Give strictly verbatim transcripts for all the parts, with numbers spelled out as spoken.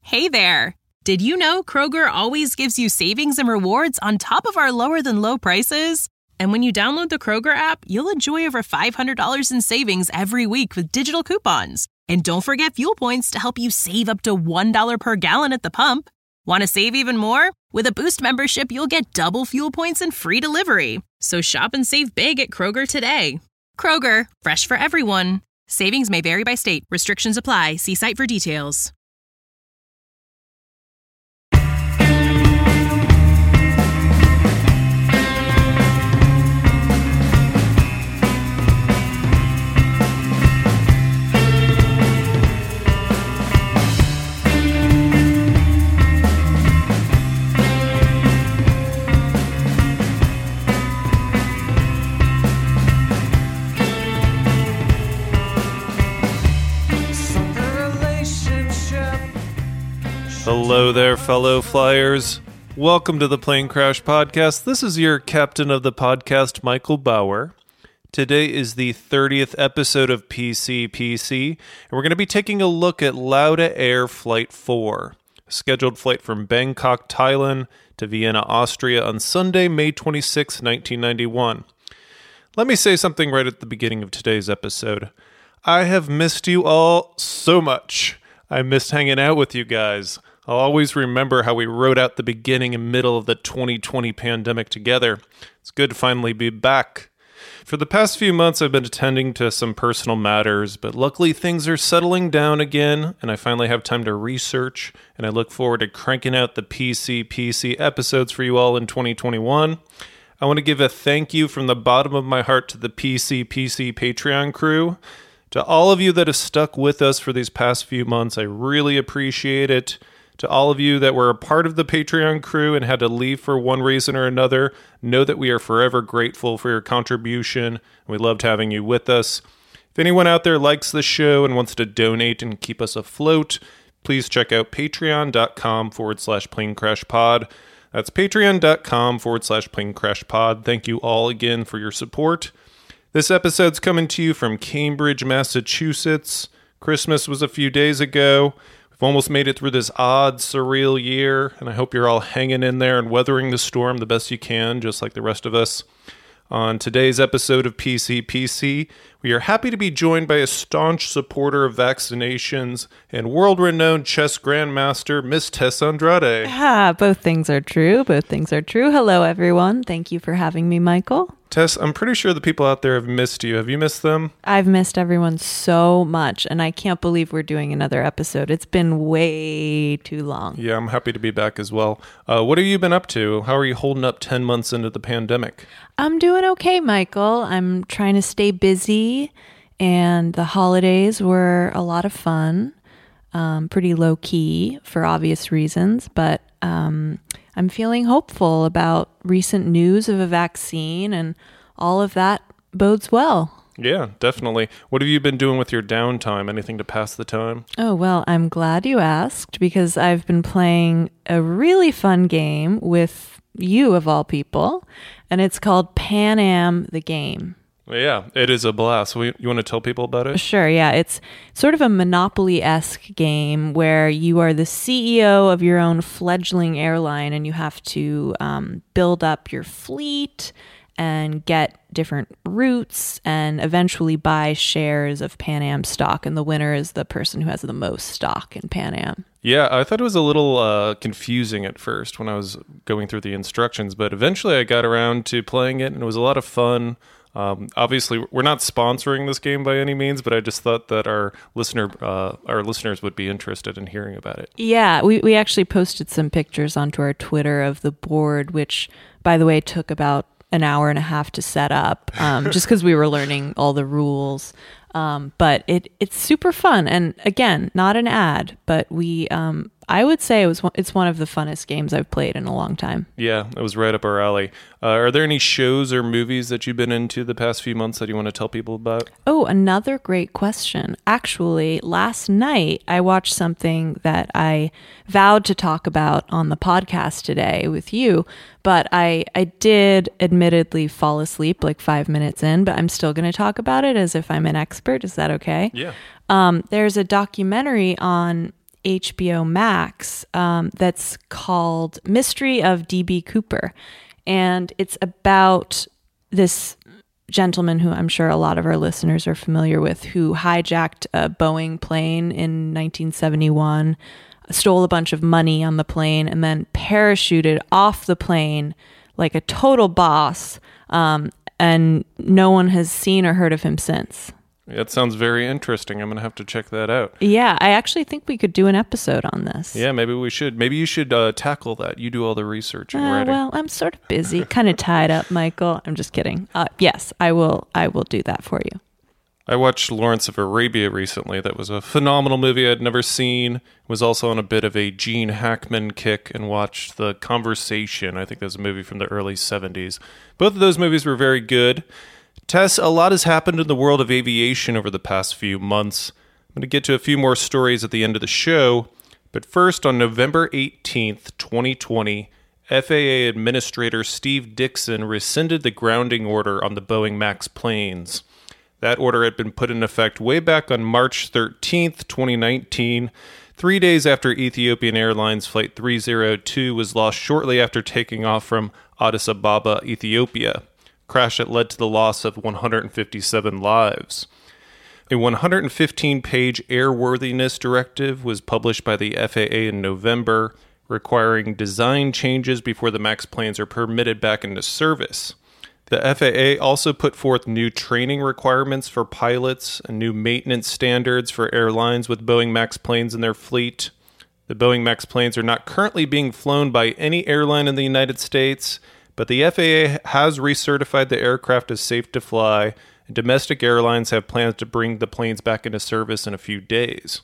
Hey there! Did you know Kroger always gives you savings and rewards on top of our lower-than-low prices? And when you download the Kroger app, you'll enjoy over five hundred dollars in savings every week with digital coupons. And don't forget fuel points to help you save up to one dollar per gallon at the pump. Want to save even more? With a Boost membership, you'll get double fuel points and free delivery. So shop and save big at Kroger today. Kroger, fresh for everyone. Savings may vary by state. Restrictions apply. See site for details. Hello there, fellow flyers. Welcome to the Plane Crash Podcast. This is your captain of the podcast, Michael Bauer. Today is the thirtieth episode of P C P C, and we're going to be taking a look at Lauda Air Flight four, a scheduled flight from Bangkok, Thailand to Vienna, Austria on Sunday, May twenty-sixth, nineteen ninety-one. Let me say something right at the beginning of today's episode. I have missed you all so much. I missed hanging out with you guys. I'll always remember how we rode out the beginning and middle of the twenty twenty pandemic together. It's good to finally be back. For the past few months, I've been attending to some personal matters, but luckily things are settling down again, and I finally have time to research, and I look forward to cranking out the P C P C episodes for you all in twenty twenty-one. I want to give a thank you from the bottom of my heart to the P C P C Patreon crew. To all of you that have stuck with us for these past few months, I really appreciate it. To all of you that were a part of the Patreon crew and had to leave for one reason or another, know that we are forever grateful for your contribution. We loved having you with us. If anyone out there likes the show and wants to donate and keep us afloat, please check out patreon.com forward slash planecrashpod. That's patreon.com forward slash planecrashpod. Thank you all again for your support. This episode's coming to you from Cambridge, Massachusetts. Christmas was a few days ago. We've almost made it through this odd, surreal year, and I hope you're all hanging in there and weathering the storm the best you can, just like the rest of us. On today's episode of P C P C, we are happy to be joined by a staunch supporter of vaccinations and world-renowned chess grandmaster, Miss Tess Andrade. Ah, both things are true. Both things are true. Hello, everyone. Thank you for having me, Michael. Tess, I'm pretty sure the people out there have missed you. Have you missed them? I've missed everyone so much, and I can't believe we're doing another episode. It's been way too long. Yeah, I'm happy to be back as well. Uh, what have you been up to? How are you holding up ten months into the pandemic? I'm doing okay, Michael. I'm trying to stay busy, and the holidays were a lot of fun. Um, pretty low-key for obvious reasons, but um, I'm feeling hopeful about recent news of a vaccine, and all of that bodes well. Yeah, definitely. What have you been doing with your downtime? Anything to pass the time? Oh, well, I'm glad you asked, because I've been playing a really fun game with you, of all people, and it's called Pan Am the Game. Yeah, it is a blast. You want to tell people about it? Sure, yeah. It's sort of a Monopoly-esque game where you are the C E O of your own fledgling airline, and you have to um, build up your fleet and get different routes and eventually buy shares of Pan Am stock. And the winner is the person who has the most stock in Pan Am. Yeah, I thought it was a little uh, confusing at first when I was going through the instructions, but eventually I got around to playing it, and it was a lot of fun. Um, obviously, we're not sponsoring this game by any means, but I just thought that our listener, uh, our listeners would be interested in hearing about it. Yeah, we, we actually posted some pictures onto our Twitter of the board, which, by the way, took about an hour and a half to set up, um, just because we were learning all the rules. Um, but it it's super fun, and again, not an ad, but we um, I would say it was one, it's one of the funnest games I've played in a long time. Yeah, it was right up our alley. Uh, are there any shows or movies that you've been into the past few months that you want to tell people about? Oh, another great question. Actually, last night I watched something that I vowed to talk about on the podcast today with you, but I, I did admittedly fall asleep like five minutes in, but I'm still going to talk about it as if I'm an expert. Is that okay? Yeah. Um, there's a documentary on H B O Max um, that's called Mystery of D B Cooper. And it's about this gentleman who I'm sure a lot of our listeners are familiar with, who hijacked a Boeing plane in nineteen seventy-one, stole a bunch of money on the plane, and then parachuted off the plane like a total boss. Um, and no one has seen or heard of him since. That sounds very interesting. I'm going to have to check that out. Yeah, I actually think we could do an episode on this. Yeah, maybe we should. Maybe you should uh, tackle that. You do all the research and Uh, writing. well, I'm sort of busy, kind of tied up, Michael. I'm just kidding. Uh, yes, I will. I will do that for you. I watched Lawrence of Arabia recently. That was a phenomenal movie I'd never seen. Was also on a bit of a Gene Hackman kick and watched The Conversation. I think that was a movie from the early seventies. Both of those movies were very good. Tess, a lot has happened in the world of aviation over the past few months. I'm going to get to a few more stories at the end of the show. But first, on November eighteenth, twenty twenty, F A A Administrator Steve Dickson rescinded the grounding order on the Boeing MAX planes. That order had been put in effect way back on March thirteenth, twenty nineteen, three days after Ethiopian Airlines Flight three oh two was lost shortly after taking off from Addis Ababa, Ethiopia. Crash that led to the loss of one hundred fifty-seven lives. A one hundred fifteen page airworthiness directive was published by the F A A in November, requiring design changes before the MAX planes are permitted back into service. The F A A also put forth new training requirements for pilots and new maintenance standards for airlines with Boeing MAX planes in their fleet. The Boeing MAX planes are not currently being flown by any airline in the United States, but the F A A has recertified the aircraft as safe to fly, and domestic airlines have plans to bring the planes back into service in a few days.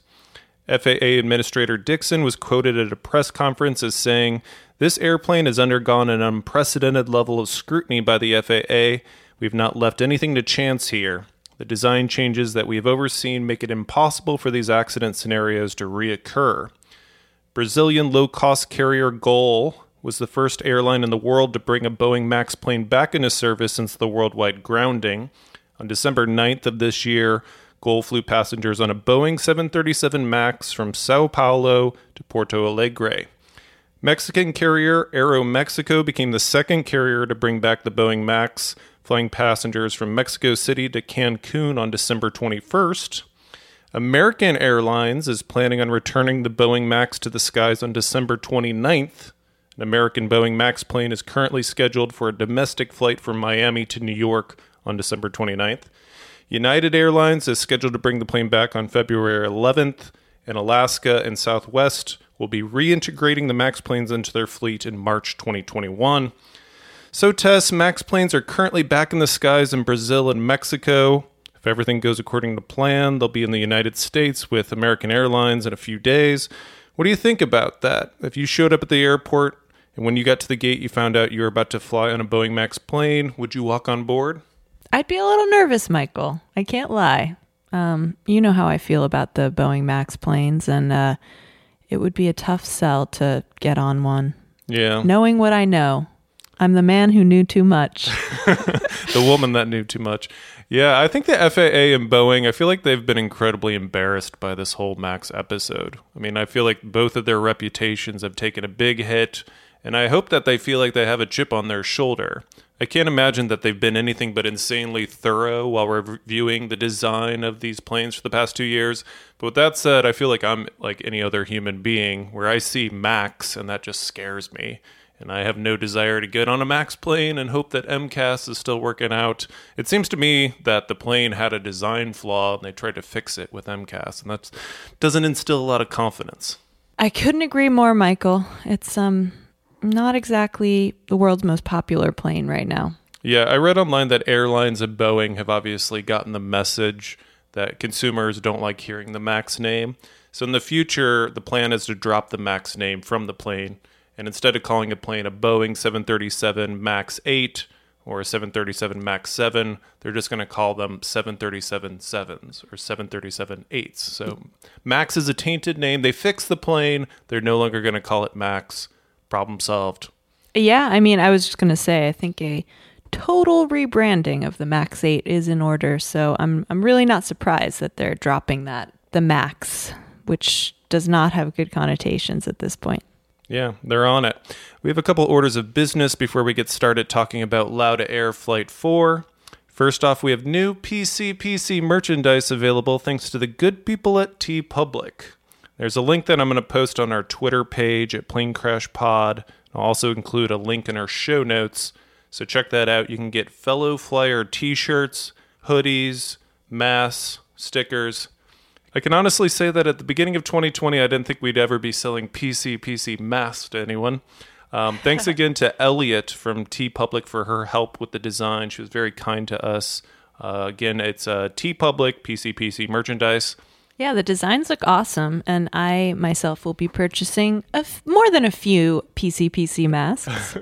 F A A Administrator Dickson was quoted at a press conference as saying, "This airplane has undergone an unprecedented level of scrutiny by the F A A. We've not left anything to chance here. The design changes that we have overseen make it impossible for these accident scenarios to reoccur." Brazilian low-cost carrier Gol was the first airline in the world to bring a Boeing MAX plane back into service since the worldwide grounding. On December ninth of this year, Gol flew passengers on a Boeing seven thirty-seven MAX from Sao Paulo to Porto Alegre. Mexican carrier Aeromexico became the second carrier to bring back the Boeing MAX, flying passengers from Mexico City to Cancun on December twenty-first. American Airlines is planning on returning the Boeing MAX to the skies on December twenty-ninth. An American Boeing MAX plane is currently scheduled for a domestic flight from Miami to New York on December twenty-ninth. United Airlines is scheduled to bring the plane back on February eleventh, and Alaska and Southwest will be reintegrating the MAX planes into their fleet in March twenty twenty-one. So, Tess, MAX planes are currently back in the skies in Brazil and Mexico. If everything goes according to plan, they'll be in the United States with American Airlines in a few days. What do you think about that? If you showed up at the airport and when you got to the gate you found out you were about to fly on a Boeing MAX plane, would you walk on board? I'd be a little nervous, Michael. I can't lie. Um, you know how I feel about the Boeing MAX planes, and uh, it would be a tough sell to get on one. Yeah. Knowing what I know, I'm the man who knew too much. The woman that knew too much. Yeah, I think the F A A and Boeing, I feel like they've been incredibly embarrassed by this whole MAX episode. I mean, I feel like both of their reputations have taken a big hit, and I hope that they feel like they have a chip on their shoulder. I can't imagine that they've been anything but insanely thorough while reviewing the design of these planes for the past two years. But with that said, I feel like I'm like any other human being, where I see MAX and that just scares me. And I have no desire to get on a MAX plane and hope that M C A S is still working out. It seems to me that the plane had a design flaw and they tried to fix it with M C A S, and that doesn't instill a lot of confidence. I couldn't agree more, Michael. It's um not exactly the world's most popular plane right now. Yeah, I read online that airlines and Boeing have obviously gotten the message that consumers don't like hearing the MAX name. So in the future, the plan is to drop the MAX name from the plane, and instead of calling a plane a Boeing seven thirty-seven MAX eight or a seven thirty-seven MAX seven, they're just going to call them seven thirty-seven sevens or seven thirty-seven eights. So MAX is a tainted name. They fixed the plane. They're no longer going to call it MAX. Problem solved. Yeah, I mean, I was just going to say, I think a total rebranding of the MAX eight is in order. So I'm I'm really not surprised that they're dropping that, the MAX, which does not have good connotations at this point. Yeah, they're on it. We have a couple orders of business before we get started talking about Lauda Air Flight four. First off, we have new P C P C merchandise available thanks to the good people at TeePublic. There's a link that I'm going to post on our Twitter page at Plane Crash Pod. I'll also include a link in our show notes, so check that out. You can get Fellow Flyer t-shirts, hoodies, masks, stickers. I can honestly say that at the beginning of twenty twenty, I didn't think we'd ever be selling P C P C masks to anyone. Um, thanks again to Elliot from TeePublic for her help with the design. She was very kind to us. Uh, again, it's uh, TeePublic, P C P C merchandise. Yeah, the designs look awesome, and I myself will be purchasing a f- more than a few P C P C masks.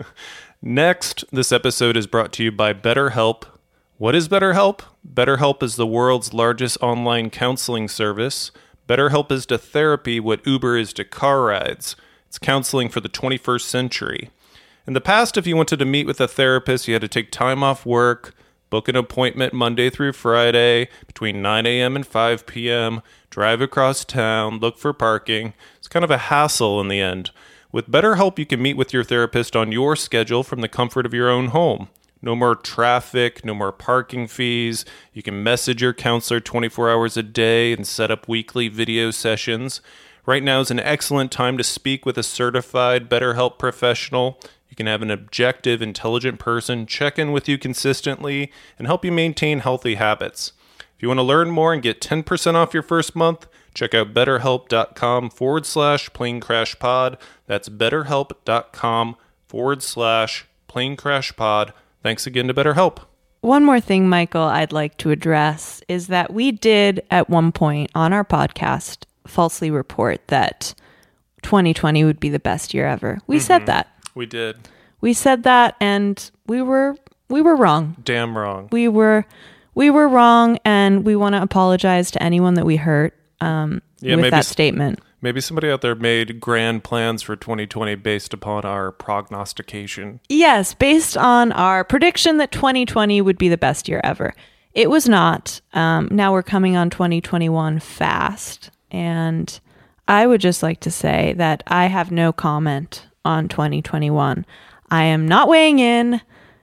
Next, this episode is brought to you by BetterHelp. What is BetterHelp? BetterHelp is the world's largest online counseling service. BetterHelp is to therapy what Uber is to car rides. It's counseling for the twenty-first century. In the past, if you wanted to meet with a therapist, you had to take time off work, book an appointment Monday through Friday between nine a.m. and five p.m., drive across town, look for parking. It's kind of a hassle in the end. With BetterHelp, you can meet with your therapist on your schedule from the comfort of your own home. No more traffic, no more parking fees. You can message your counselor twenty-four hours a day and set up weekly video sessions. Right now is an excellent time to speak with a certified BetterHelp professional. You can have an objective, intelligent person check in with you consistently and help you maintain healthy habits. If you want to learn more and get ten percent off your first month, check out betterhelp.com forward slash plane crash pod. That's betterhelp.com forward slash plane crash pod. Thanks again to BetterHelp. One more thing, Michael, I'd like to address is that we did at one point on our podcast falsely report that twenty twenty would be the best year ever. We mm-hmm. said that. We did. We said that, and we were we were wrong. Damn wrong. We were we were wrong, and we want to apologize to anyone that we hurt um, yeah, with maybe, that statement. Maybe somebody out there made grand plans for twenty twenty based upon our prognostication. Yes, based on our prediction that twenty twenty would be the best year ever. It was not. Um, now we're coming on twenty twenty-one fast, and I would just like to say that I have no comment on twenty twenty-one. I am not weighing in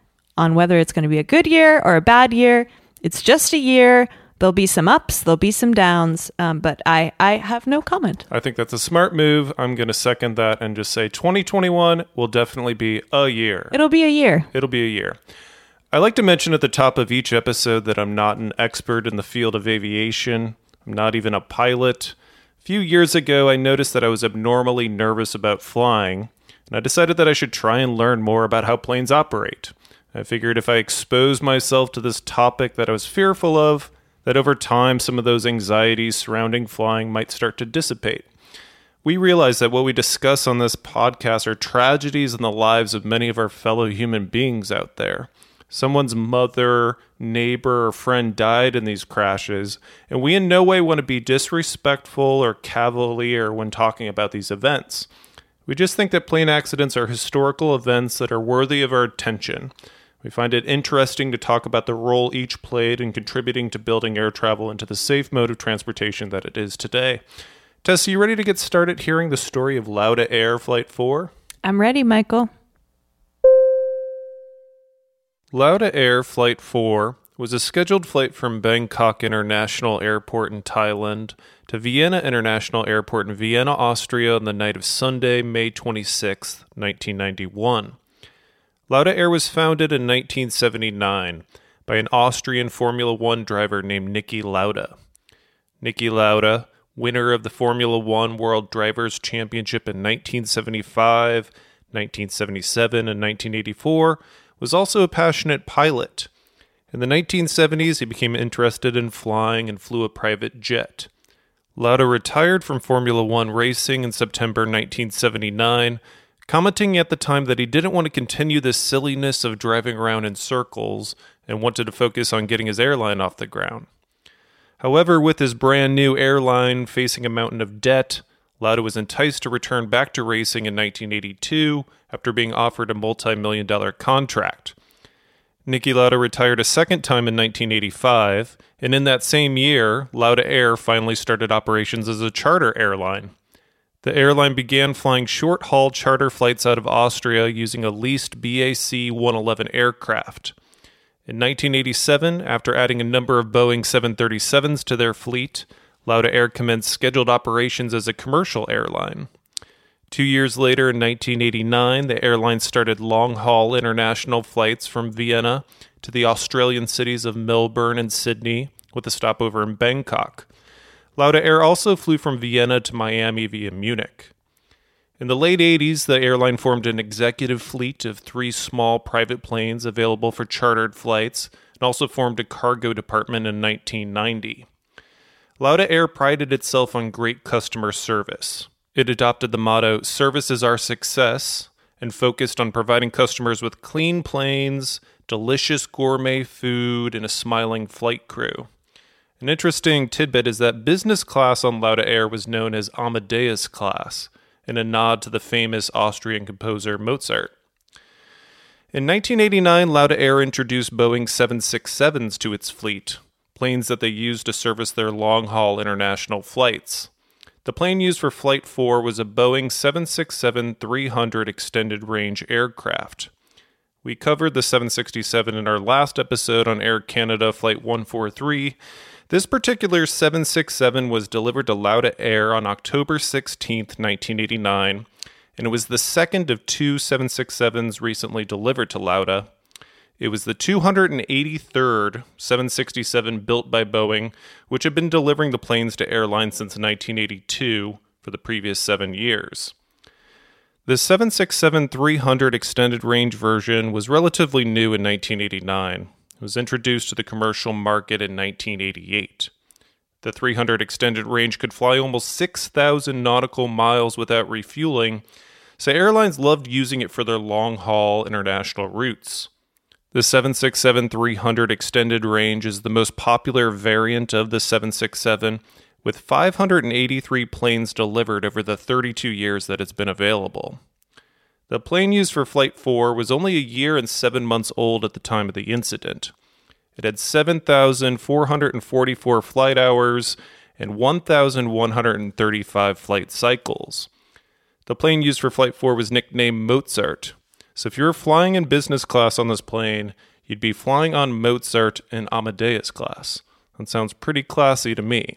on whether it's going to be a good year or a bad year. It's just a year. There'll be some ups, there'll be some downs, um, but I, I have no comment. I think that's a smart move. I'm going to second that and just say twenty twenty-one will definitely be a year. It'll be a year. It'll be a year. I like to mention at the top of each episode that I'm not an expert in the field of aviation. I'm not even a pilot. A few years ago, I noticed that I was abnormally nervous about flying, and I decided that I should try and learn more about how planes operate. I figured if I exposed myself to this topic that I was fearful of, that over time some of those anxieties surrounding flying might start to dissipate. We realize that what we discuss on this podcast are tragedies in the lives of many of our fellow human beings out there. Someone's mother, neighbor, or friend died in these crashes, and we in no way want to be disrespectful or cavalier when talking about these events. We just think that plane accidents are historical events that are worthy of our attention. We find it interesting to talk about the role each played in contributing to building air travel into the safe mode of transportation that it is today. Tess, are you ready to get started hearing the story of Lauda Air Flight four? I'm ready, Michael. Lauda Air Flight four was a scheduled flight from Bangkok International Airport in Thailand to Vienna International Airport in Vienna, Austria on the night of Sunday, May twenty-sixth, nineteen ninety-one. Lauda Air was founded in nineteen seventy-nine by an Austrian Formula One driver named Niki Lauda. Niki Lauda, winner of the Formula One World Drivers' Championship in nineteen seventy-five, nineteen seventy-seven, and nineteen eighty-four, was also a passionate pilot. In the nineteen seventies, he became interested in flying and flew a private jet. Lauda retired from Formula One racing in September nineteen seventy-nine, commenting at the time that he didn't want to continue this silliness of driving around in circles and wanted to focus on getting his airline off the ground. However, with his brand new airline facing a mountain of debt, Lauda was enticed to return back to racing in nineteen eighty-two after being offered a multi-million dollar contract. Niki Lauda retired a second time in nineteen eighty-five, and in that same year, Lauda Air finally started operations as a charter airline. The airline began flying short-haul charter flights out of Austria using a leased B A C one eleven aircraft. In nineteen eighty-seven, after adding a number of Boeing seven thirty-sevens to their fleet, Lauda Air commenced scheduled operations as a commercial airline. Two years later, in nineteen eighty-nine, the airline started long-haul international flights from Vienna to the Australian cities of Melbourne and Sydney, with a stopover in Bangkok. Lauda Air also flew from Vienna to Miami via Munich. In the late eighties, the airline formed an executive fleet of three small private planes available for chartered flights, and also formed a cargo department in nineteen ninety. Lauda Air prided itself on great customer service. It adopted the motto, "Service is our success," and focused on providing customers with clean planes, delicious gourmet food, and a smiling flight crew. An interesting tidbit is that business class on Lauda Air was known as Amadeus class, in a nod to the famous Austrian composer Mozart. In nineteen eighty-nine, Lauda Air introduced Boeing seven sixty-sevens to its fleet, planes that they used to service their long-haul international flights. The plane used for Flight four was a Boeing seven sixty-seven three hundred extended-range aircraft. We covered the seven sixty-seven in our last episode on Air Canada Flight one forty-three. This particular seven sixty-seven was delivered to Lauda Air on October sixteenth, nineteen eighty-nine, and it was the second of two seven sixty-sevens recently delivered to Lauda. It was the two hundred eighty-third seven sixty-seven built by Boeing, which had been delivering the planes to airlines since nineteen eighty-two for the previous seven years. The seven sixty-seven three hundred extended range version was relatively new in nineteen eighty-nine. It was introduced to the commercial market in nineteen eighty-eight. The three hundred extended range could fly almost six thousand nautical miles without refueling, so airlines loved using it for their long-haul international routes. The seven sixty-seven three hundred extended range is the most popular variant of the seven sixty-seven, with five hundred eighty-three planes delivered over the thirty-two years that it's been available. The plane used for Flight four was only a year and seven months old at the time of the incident. It had seven thousand four hundred forty-four flight hours and one thousand one hundred thirty-five flight cycles. The plane used for Flight four was nicknamed Mozart. So if you were flying in business class on this plane, you'd be flying on Mozart in Amadeus class. That sounds pretty classy to me.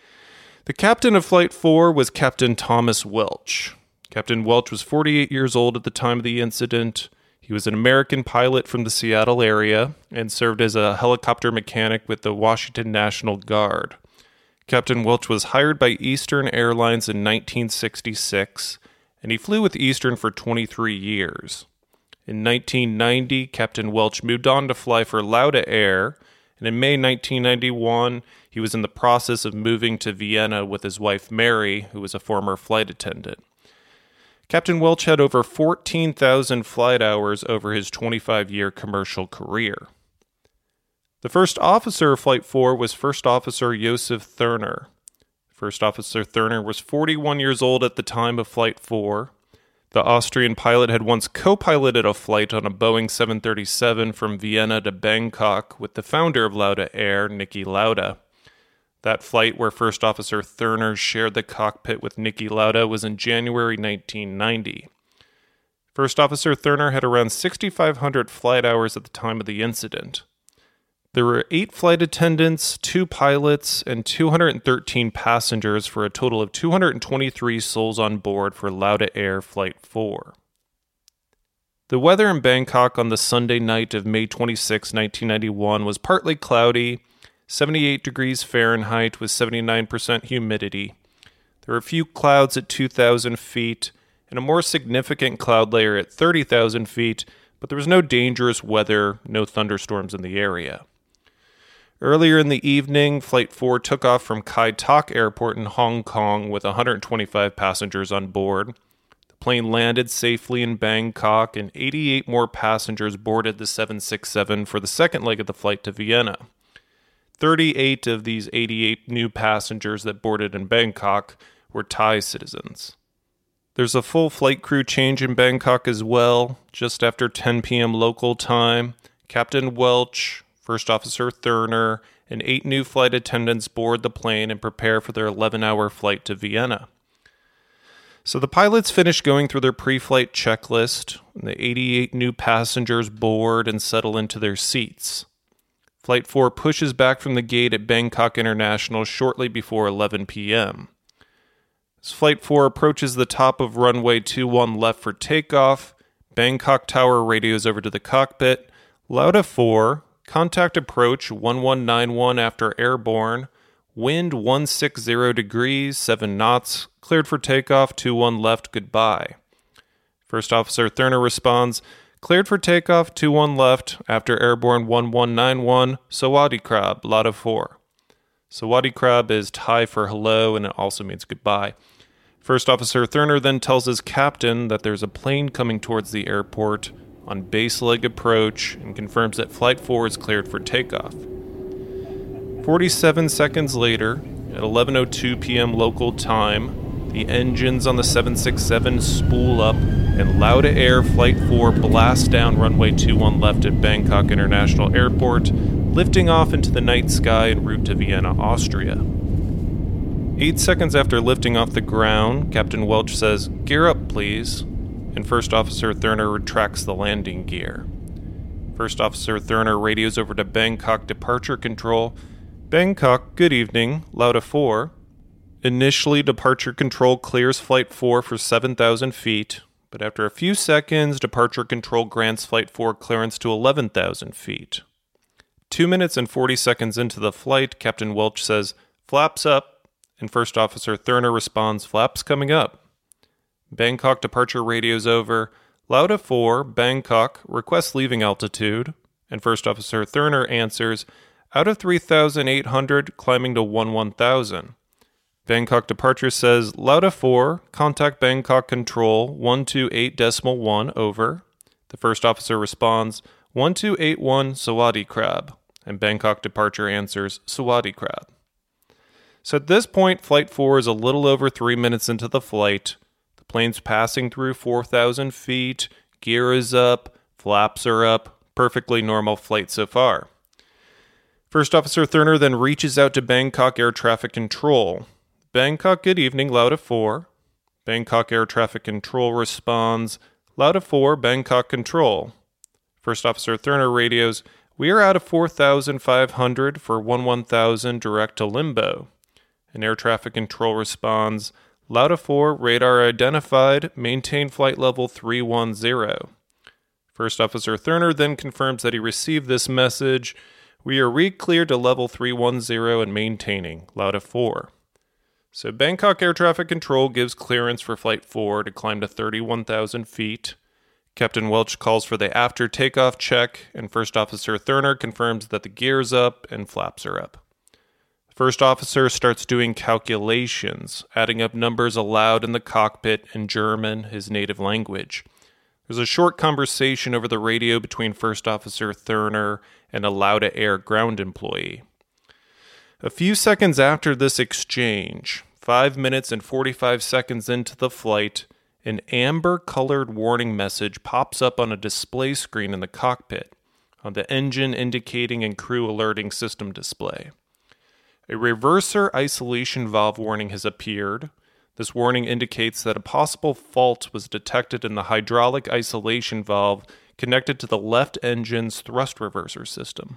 The captain of Flight four was Captain Thomas Welch. Captain Welch was forty-eight years old at the time of the incident. He was an American pilot from the Seattle area and served as a helicopter mechanic with the Washington National Guard. Captain Welch was hired by Eastern Airlines in nineteen sixty-six, and he flew with Eastern for twenty-three years. In nineteen ninety, Captain Welch moved on to fly for Lauda Air, and in May nineteen ninety-one, he was in the process of moving to Vienna with his wife Mary, who was a former flight attendant. Captain Welch had over fourteen thousand flight hours over his twenty-five-year commercial career. The first officer of Flight four was First Officer Josef Thurner. First Officer Thurner was forty-one years old at the time of Flight four. The Austrian pilot had once co-piloted a flight on a Boeing seven thirty-seven from Vienna to Bangkok with the founder of Lauda Air, Niki Lauda. That flight, where First Officer Thurner shared the cockpit with Niki Lauda, was in January nineteen ninety. First Officer Thurner had around sixty-five hundred flight hours at the time of the incident. There were eight flight attendants, two pilots, and two hundred thirteen passengers for a total of two hundred twenty-three souls on board for Lauda Air Flight four. The weather in Bangkok on the Sunday night of May twenty-sixth, nineteen ninety-one was partly cloudy, seventy-eight degrees Fahrenheit with seventy-nine percent humidity. There were a few clouds at two thousand feet and a more significant cloud layer at thirty thousand feet, but there was no dangerous weather, no thunderstorms in the area. Earlier in the evening, Flight four took off from Kai Tak Airport in Hong Kong with one hundred twenty-five passengers on board. The plane landed safely in Bangkok, and eighty-eight more passengers boarded the seven sixty-seven for the second leg of the flight to Vienna. thirty-eight of these eighty-eight new passengers that boarded in Bangkok were Thai citizens. There's a full flight crew change in Bangkok as well. Just after ten p.m. local time, Captain Welch, First Officer Thurner, and eight new flight attendants board the plane and prepare for their eleven-hour flight to Vienna. So the pilots finish going through their pre-flight checklist, and the eighty-eight new passengers board and settle into their seats. Flight four pushes back from the gate at Bangkok International shortly before eleven p.m. As Flight four approaches the top of runway two one left for takeoff, Bangkok Tower radios over to the cockpit. Lauda four, contact approach one one nine one after airborne, wind one sixty degrees, seven knots, cleared for takeoff, two one left, goodbye. First Officer Thurner responds, cleared for takeoff, two one left, after airborne one one nine one, Sawadee Krab, Lauda four. Sawadee Krab is Thai for hello, and it also means goodbye. First Officer Thurner then tells his captain that there's a plane coming towards the airport on base leg approach and confirms that Flight four is cleared for takeoff. forty-seven seconds later, at eleven oh two p.m. local time, the engines on the seven sixty-seven spool up and Lauda Air Flight four blasts down runway two one left at Bangkok International Airport, lifting off into the night sky en route to Vienna, Austria. Eight seconds after lifting off the ground, Captain Welch says, "Gear up, please," and First Officer Thurner retracts the landing gear. First Officer Thurner radios over to Bangkok Departure Control. Bangkok, good evening, Lauda four. Initially, Departure Control clears Flight four for seven thousand feet, but after a few seconds, Departure Control grants Flight four clearance to eleven thousand feet. Two minutes and forty seconds into the flight, Captain Welch says, "Flaps up," and First Officer Thurner responds, "Flaps coming up." Bangkok Departure radios over, Lauda four, Bangkok, request leaving altitude, and First Officer Thurner answers, out of three thousand eight hundred, climbing to one thousand. Bangkok Departure says, Lauda four, contact Bangkok Control, one two eight point one, over. The First Officer responds, one two eight one, Sawadee Krab, and Bangkok Departure answers, Sawadee Krab. So at this point, Flight four is a little over three minutes into the flight. The plane's passing through four thousand feet, gear is up, flaps are up, perfectly normal flight so far. First Officer Thurner then reaches out to Bangkok Air Traffic Control. Bangkok, good evening, Lauda four. Bangkok Air Traffic Control responds, Lauda four, Bangkok Control. First Officer Thurner radios, we are out of four thousand five hundred for one thousand direct to Limbo. And Air Traffic Control responds, Lauda four, radar identified, maintain flight level three one zero. First Officer Thurner then confirms that he received this message. We are re-cleared to level three one zero and maintaining, Lauda four. So Bangkok Air Traffic Control gives clearance for Flight four to climb to thirty-one thousand feet. Captain Welch calls for the after takeoff check, and First Officer Thurner confirms that the gear's up and flaps are up. First Officer starts doing calculations, adding up numbers aloud in the cockpit in German, his native language. There's a short conversation over the radio between First Officer Thurner and a Lauda Air ground employee. A few seconds after this exchange, five minutes and forty-five seconds into the flight, an amber-colored warning message pops up on a display screen in the cockpit, on the engine indicating and crew alerting system display. A reverser isolation valve warning has appeared. This warning indicates that a possible fault was detected in the hydraulic isolation valve connected to the left engine's thrust reverser system.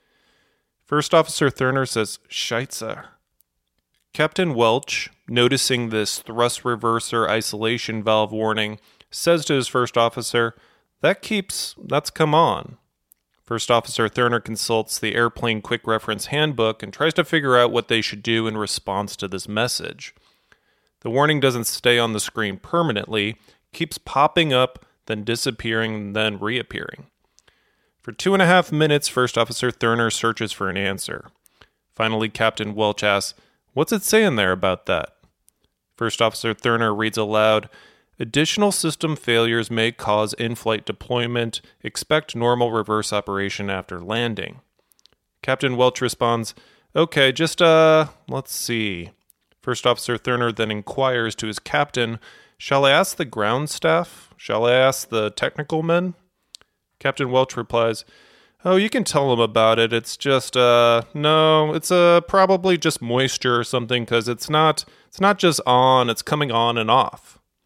First Officer Thurner says, Scheitzer. Captain Welch, noticing this thrust reverser isolation valve warning, says to his first officer, that keeps, that's come on. First Officer Thurner consults the Airplane Quick Reference Handbook and tries to figure out what they should do in response to this message. The warning doesn't stay on the screen permanently, keeps popping up, then disappearing, and then reappearing. For two and a half minutes, First Officer Thurner searches for an answer. Finally, Captain Welch asks, what's it saying there about that? First Officer Thurner reads aloud, additional system failures may cause in-flight deployment. Expect normal reverse operation after landing. Captain Welch responds, okay, just, uh, let's see. First Officer Thurner then inquires to his captain, shall I ask the ground staff? Shall I ask the technical men? Captain Welch replies, oh, you can tell them about it. It's just, uh, no, it's uh, probably just moisture or something, because it's not, it's not just on, it's coming on and off.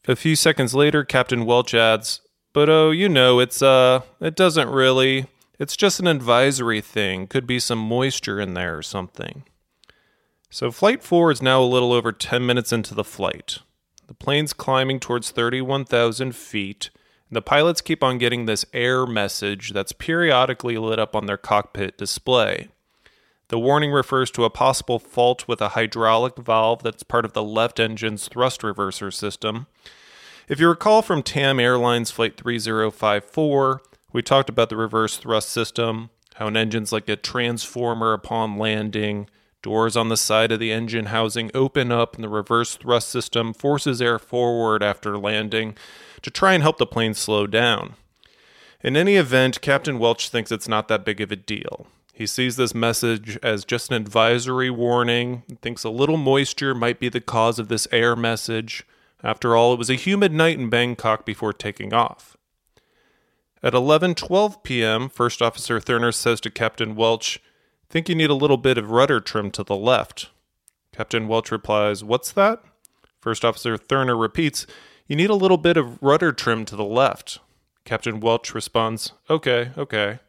A few seconds later, Captain Welch adds, "But oh, you know, it's, uh, it doesn't really. It's just an advisory thing. Could be some moisture in there or something." So Flight four is now a little over ten minutes into the flight. The plane's climbing towards thirty-one thousand feet, and the pilots keep on getting this error message that's periodically lit up on their cockpit display. The warning refers to a possible fault with a hydraulic valve that's part of the left engine's thrust reverser system. If you recall from T A M Airlines Flight three zero five four, we talked about the reverse thrust system, how an engine's like a transformer upon landing. Doors on the side of the engine housing open up and the reverse thrust system forces air forward after landing to try and help the plane slow down. In any event, Captain Welch thinks it's not that big of a deal. He sees this message as just an advisory warning, and thinks a little moisture might be the cause of this error message. After all, it was a humid night in Bangkok before taking off. At eleven twelve p.m., First Officer Thurner says to Captain Welch, "Think you need a little bit of rudder trim to the left." Captain Welch replies, "What's that?" First Officer Thurner repeats, "You need a little bit of rudder trim to the left." Captain Welch responds, "Okay, okay."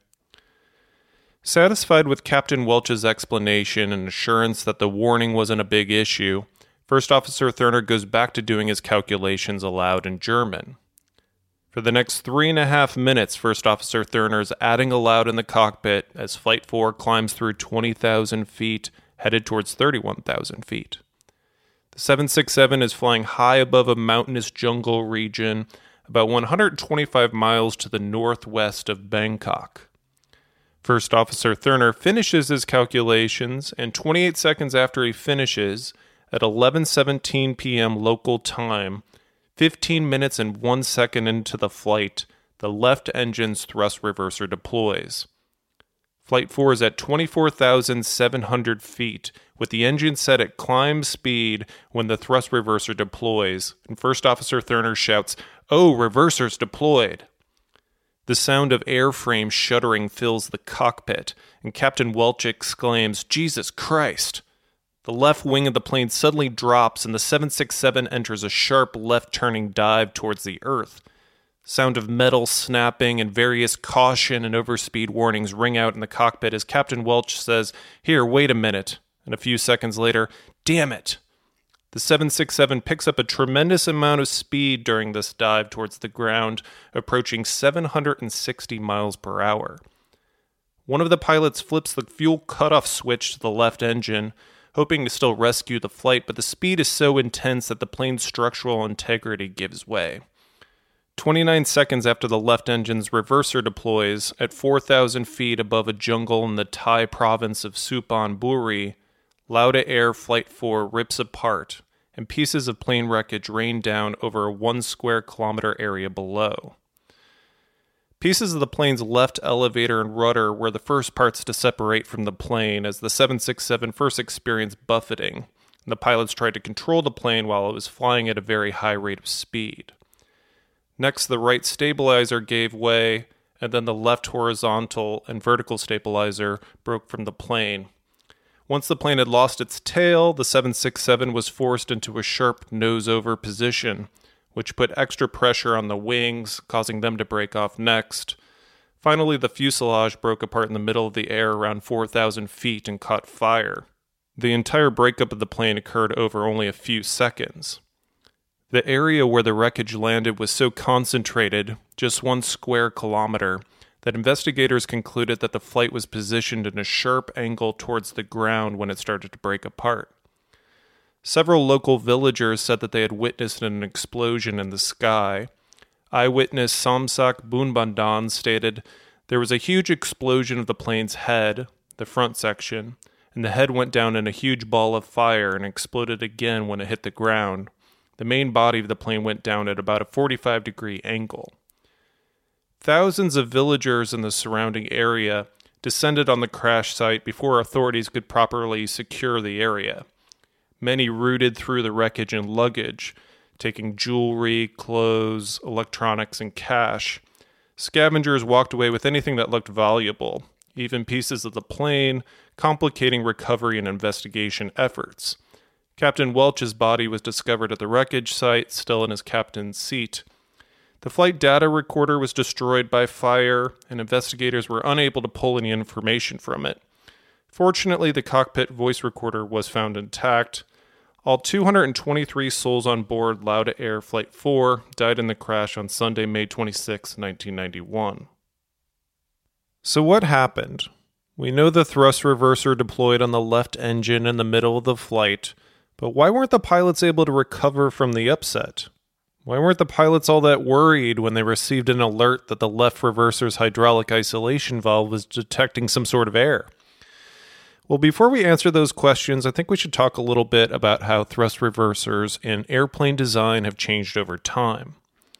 Satisfied with Captain Welch's explanation and assurance that the warning wasn't a big issue, First Officer Thurner goes back to doing his calculations aloud in German. For the next three and a half minutes, First Officer Thurner is adding aloud in the cockpit as Flight four climbs through twenty thousand feet, headed towards thirty-one thousand feet. The seven sixty-seven is flying high above a mountainous jungle region, about one hundred twenty-five miles to the northwest of Bangkok. First Officer Thurner finishes his calculations, and twenty-eight seconds after he finishes, at eleven seventeen p.m. local time, fifteen minutes and one second into the flight, the left engine's thrust reverser deploys. Flight four is at twenty-four thousand seven hundred feet, with the engine set at climb speed when the thrust reverser deploys, and First Officer Thurner shouts, "Oh, reversers deployed!" The sound of airframe shuddering fills the cockpit, and Captain Welch exclaims, "Jesus Christ!" The left wing of the plane suddenly drops, and the seven sixty-seven enters a sharp left-turning dive towards the earth. Sound of metal snapping and various caution and overspeed warnings ring out in the cockpit as Captain Welch says, "Here, wait a minute." And a few seconds later, "Damn it!" The seven sixty-seven picks up a tremendous amount of speed during this dive towards the ground, approaching seven hundred sixty miles per hour. One of the pilots flips the fuel cutoff switch to the left engine, hoping to still rescue the flight, but the speed is so intense that the plane's structural integrity gives way. twenty-nine seconds after the left engine's reverser deploys, at four thousand feet above a jungle in the Thai province of Suphan Buri, Lauda Air Flight four rips apart, and pieces of plane wreckage rain down over a one square kilometer area below. Pieces of the plane's left elevator and rudder were the first parts to separate from the plane as the seven sixty-seven first experienced buffeting, and the pilots tried to control the plane while it was flying at a very high rate of speed. Next, the right stabilizer gave way, and then the left horizontal and vertical stabilizer broke from the plane. Once the plane had lost its tail, the seven sixty-seven was forced into a sharp nose-over position, which put extra pressure on the wings, causing them to break off next. Finally, the fuselage broke apart in the middle of the air around four thousand feet and caught fire. The entire breakup of the plane occurred over only a few seconds. The area where the wreckage landed was so concentrated, just one square kilometer, that investigators concluded that the flight was positioned in a sharp angle towards the ground when it started to break apart. Several local villagers said that they had witnessed an explosion in the sky. Eyewitness Somsak Bunbandan stated, "There was a huge explosion of the plane's head, the front section, and the head went down in a huge ball of fire and exploded again when it hit the ground. The main body of the plane went down at about a forty-five degree angle." Thousands of villagers in the surrounding area descended on the crash site before authorities could properly secure the area. Many rooted through the wreckage and luggage, taking jewelry, clothes, electronics, and cash. Scavengers walked away with anything that looked valuable, even pieces of the plane, complicating recovery and investigation efforts. Captain Welch's body was discovered at the wreckage site, still in his captain's seat. The flight data recorder was destroyed by fire, and investigators were unable to pull any information from it. Fortunately, the cockpit voice recorder was found intact. All two hundred twenty-three souls on board Lauda Air Flight four died in the crash on Sunday, May twenty-sixth, nineteen ninety-one. So what happened? We know the thrust reverser deployed on the left engine in the middle of the flight, but why weren't the pilots able to recover from the upset? Why weren't the pilots all that worried when they received an alert that the left reverser's hydraulic isolation valve was detecting some sort of error? Well, before we answer those questions, I think we should talk a little bit about how thrust reversers in airplane design have changed over time.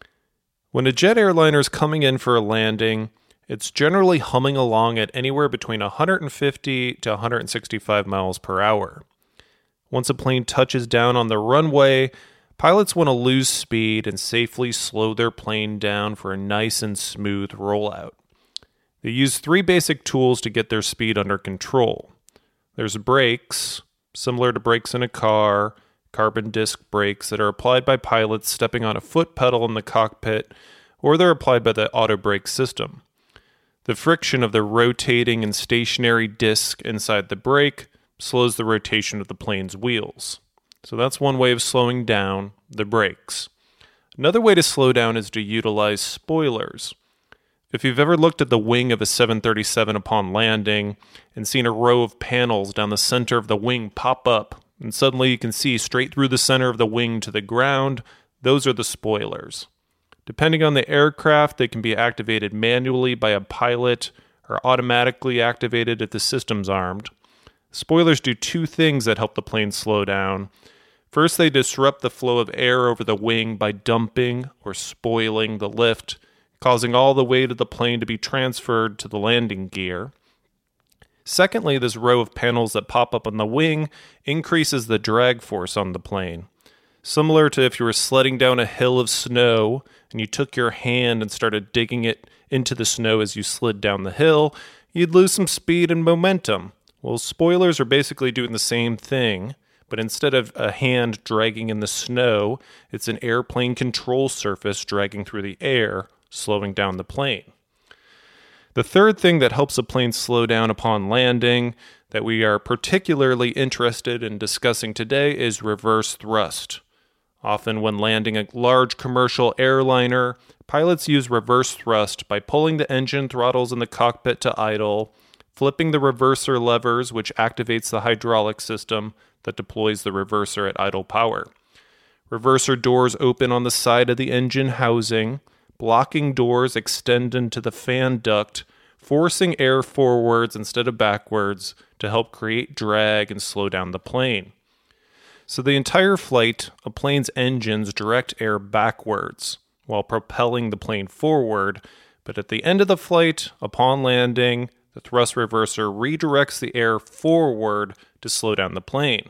When a jet airliner is coming in for a landing, it's generally humming along at anywhere between one hundred fifty to one hundred sixty-five miles per hour. Once a plane touches down on the runway, pilots want to lose speed and safely slow their plane down for a nice and smooth rollout. They use three basic tools to get their speed under control. There's brakes, similar to brakes in a car, carbon disc brakes that are applied by pilots stepping on a foot pedal in the cockpit, or they're applied by the auto brake system. The friction of the rotating and stationary disc inside the brake slows the rotation of the plane's wheels. So that's one way of slowing down the brakes. Another way to slow down is to utilize spoilers. If you've ever looked at the wing of a seven thirty-seven upon landing and seen a row of panels down the center of the wing pop up, and suddenly you can see straight through the center of the wing to the ground, those are the spoilers. Depending on the aircraft, they can be activated manually by a pilot or automatically activated if the system's armed. Spoilers do two things that help the plane slow down. First, they disrupt the flow of air over the wing by dumping or spoiling the lift, causing all the weight of the plane to be transferred to the landing gear. Secondly, this row of panels that pop up on the wing increases the drag force on the plane. Similar to if you were sledding down a hill of snow and you took your hand and started digging it into the snow as you slid down the hill, you'd lose some speed and momentum. Well, spoilers are basically doing the same thing, but instead of a hand dragging in the snow, it's an airplane control surface dragging through the air, slowing down the plane. The third thing that helps a plane slow down upon landing that we are particularly interested in discussing today is reverse thrust. Often when landing a large commercial airliner, pilots use reverse thrust by pulling the engine throttles in the cockpit to idle, flipping the reverser levers, which activates the hydraulic system that deploys the reverser at idle power. Reverser doors open on the side of the engine housing. Blocking doors extend into the fan duct, forcing air forwards instead of backwards to help create drag and slow down the plane. So the entire flight, a plane's engines direct air backwards while propelling the plane forward, but at the end of the flight, upon landing, the thrust reverser redirects the air forward to slow down the plane.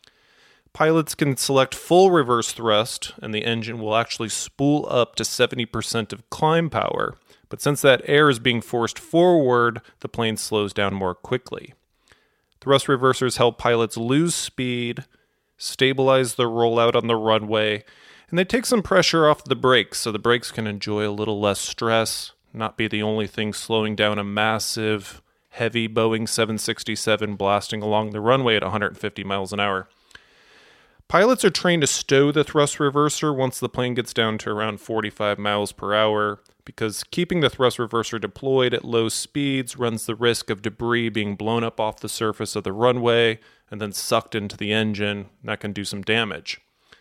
Pilots can select full reverse thrust, and the engine will actually spool up to seventy percent of climb power. But since that air is being forced forward, the plane slows down more quickly. Thrust reversers help pilots lose speed, stabilize the rollout on the runway, and they take some pressure off the brakes so the brakes can enjoy a little less stress, not be the only thing slowing down a massive, heavy Boeing seven sixty-seven blasting along the runway at one hundred fifty miles an hour. Pilots are trained to stow the thrust reverser once the plane gets down to around forty-five miles per hour, because keeping the thrust reverser deployed at low speeds runs the risk of debris being blown up off the surface of the runway and then sucked into the engine. That can do some damage.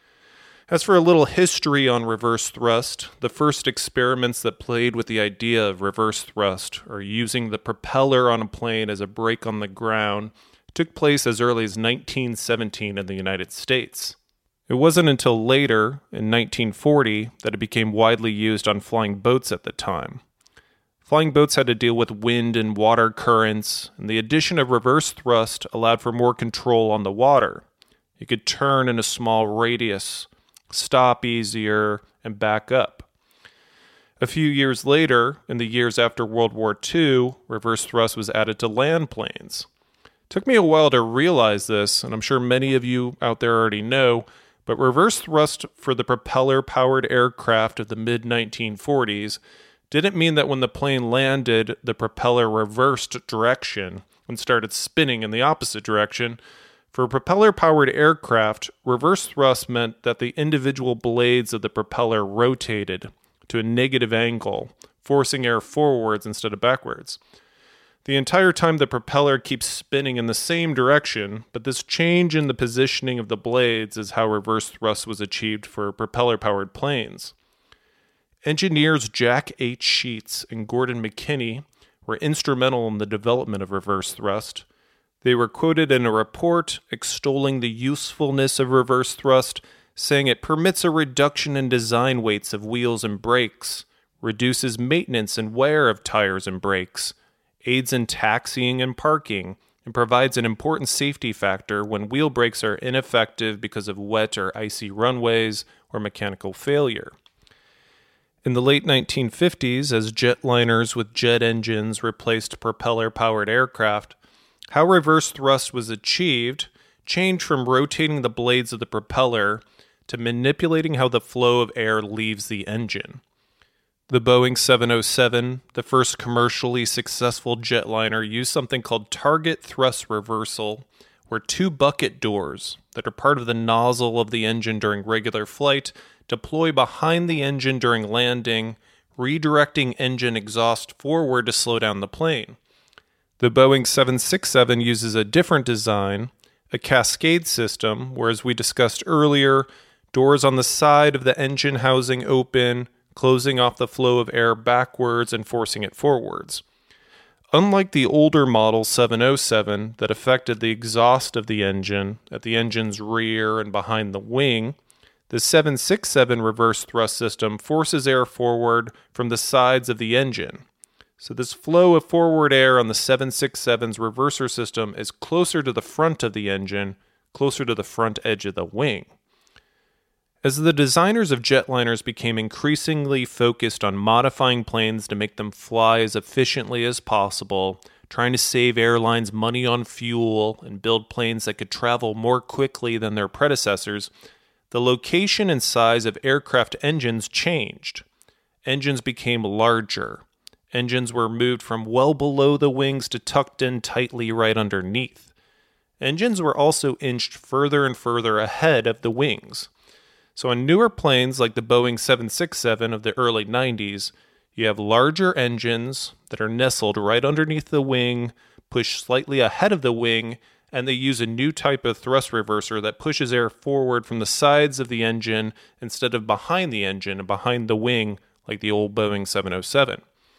As for a little history on reverse thrust, the first experiments that played with the idea of reverse thrust, or using the propeller on a plane as a brake on the ground, took place as early as nineteen seventeen in the United States. It wasn't until later, in nineteen forty, that it became widely used on flying boats at the time. Flying boats had to deal with wind and water currents, and the addition of reverse thrust allowed for more control on the water. You could turn in a small radius, stop easier, and back up. A few years later, in the years after World War Two, reverse thrust was added to land planes. Took me a while to realize this, and I'm sure many of you out there already know, but reverse thrust for the propeller-powered aircraft of the mid nineteen forties didn't mean that when the plane landed, the propeller reversed direction and started spinning in the opposite direction. For propeller-powered aircraft, reverse thrust meant that the individual blades of the propeller rotated to a negative angle, forcing air forwards instead of backwards. The entire time the propeller keeps spinning in the same direction, but this change in the positioning of the blades is how reverse thrust was achieved for propeller-powered planes. Engineers Jack H. Sheets and Gordon McKinney were instrumental in the development of reverse thrust. They were quoted in a report extolling the usefulness of reverse thrust, saying it permits a reduction in design weights of wheels and brakes, reduces maintenance and wear of tires and brakes, aids in taxiing and parking, and provides an important safety factor when wheel brakes are ineffective because of wet or icy runways or mechanical failure. In the late nineteen fifties, as jetliners with jet engines replaced propeller-powered aircraft, how reverse thrust was achieved changed from rotating the blades of the propeller to manipulating how the flow of air leaves the engine. The Boeing seven oh seven, the first commercially successful jetliner, used something called target thrust reversal, where two bucket doors that are part of the nozzle of the engine during regular flight deploy behind the engine during landing, redirecting engine exhaust forward to slow down the plane. The Boeing seven sixty-seven uses a different design, a cascade system, where, as we discussed earlier, doors on the side of the engine housing open, closing off the flow of air backwards and forcing it forwards. Unlike the older model seven oh seven that affected the exhaust of the engine at the engine's rear and behind the wing, the seven sixty-seven reverse thrust system forces air forward from the sides of the engine. So this flow of forward air on the seven sixty-seven's reverser system is closer to the front of the engine, closer to the front edge of the wing. As the designers of jetliners became increasingly focused on modifying planes to make them fly as efficiently as possible, trying to save airlines money on fuel and build planes that could travel more quickly than their predecessors, the location and size of aircraft engines changed. Engines became larger. Engines were moved from well below the wings to tucked in tightly right underneath. Engines were also inched further and further ahead of the wings. So on newer planes like the Boeing seven sixty-seven of the early nineties, you have larger engines that are nestled right underneath the wing, pushed slightly ahead of the wing, and they use a new type of thrust reverser that pushes air forward from the sides of the engine instead of behind the engine and behind the wing like the old Boeing seven oh seven.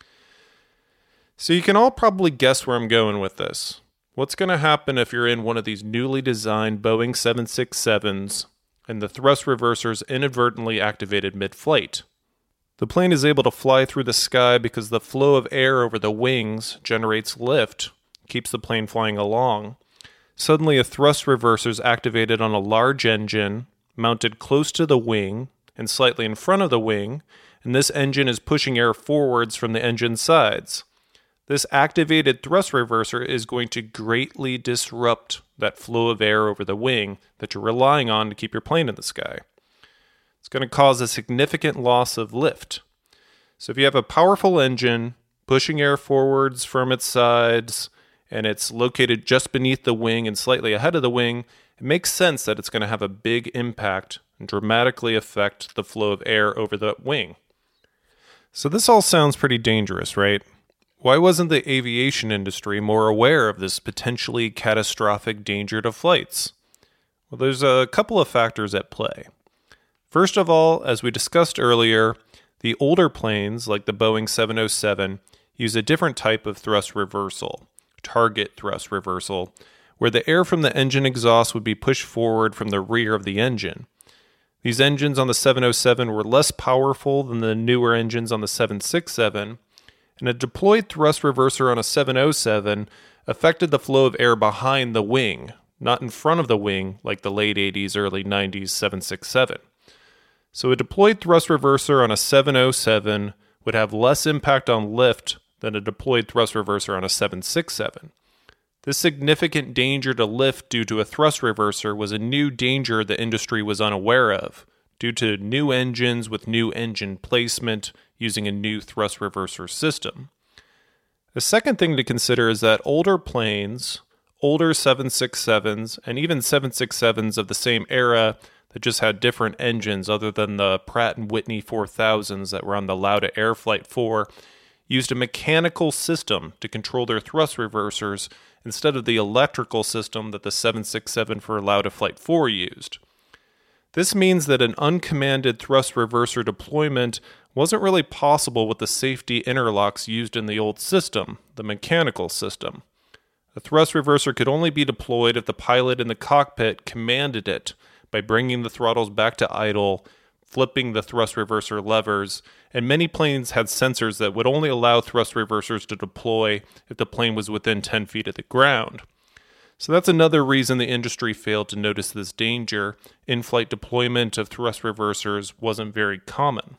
So you can all probably guess where I'm going with this. What's going to happen if you're in one of these newly designed Boeing seven sixty-sevens and the thrust reverser is inadvertently activated mid-flight? The plane is able to fly through the sky because the flow of air over the wings generates lift, keeps the plane flying along. Suddenly, a thrust reverser is activated on a large engine, mounted close to the wing and slightly in front of the wing, and this engine is pushing air forwards from the engine sides. This activated thrust reverser is going to greatly disrupt that flow of air over the wing that you're relying on to keep your plane in the sky. It's going to cause a significant loss of lift. So if you have a powerful engine pushing air forwards from its sides, and it's located just beneath the wing and slightly ahead of the wing, it makes sense that it's going to have a big impact and dramatically affect the flow of air over the wing. So this all sounds pretty dangerous, right? Why wasn't the aviation industry more aware of this potentially catastrophic danger to flights? Well, there's a couple of factors at play. First of all, as we discussed earlier, the older planes, like the Boeing seven oh seven, use a different type of thrust reversal, target thrust reversal, where the air from the engine exhaust would be pushed forward from the rear of the engine. These engines on the seven oh seven were less powerful than the newer engines on the seven sixty-seven, and a deployed thrust reverser on a seven oh seven affected the flow of air behind the wing, not in front of the wing like the late eighties, early nineties seven sixty-seven. So a deployed thrust reverser on a seven oh seven would have less impact on lift than a deployed thrust reverser on a seven sixty-seven. This significant danger to lift due to a thrust reverser was a new danger the industry was unaware of, due to new engines with new engine placement using a new thrust reverser system. The second thing to consider is that older planes, older seven sixty-sevens, and even seven sixty-sevens of the same era that just had different engines other than the Pratt and Whitney four thousands that were on the Lauda Air Flight four, used a mechanical system to control their thrust reversers instead of the electrical system that the seven sixty-seven for Lauda Flight four used. This means that an uncommanded thrust reverser deployment wasn't really possible with the safety interlocks used in the old system, the mechanical system. A thrust reverser could only be deployed if the pilot in the cockpit commanded it by bringing the throttles back to idle, flipping the thrust reverser levers, and many planes had sensors that would only allow thrust reversers to deploy if the plane was within ten feet of the ground. So that's another reason the industry failed to notice this danger. In-flight deployment of thrust reversers wasn't very common.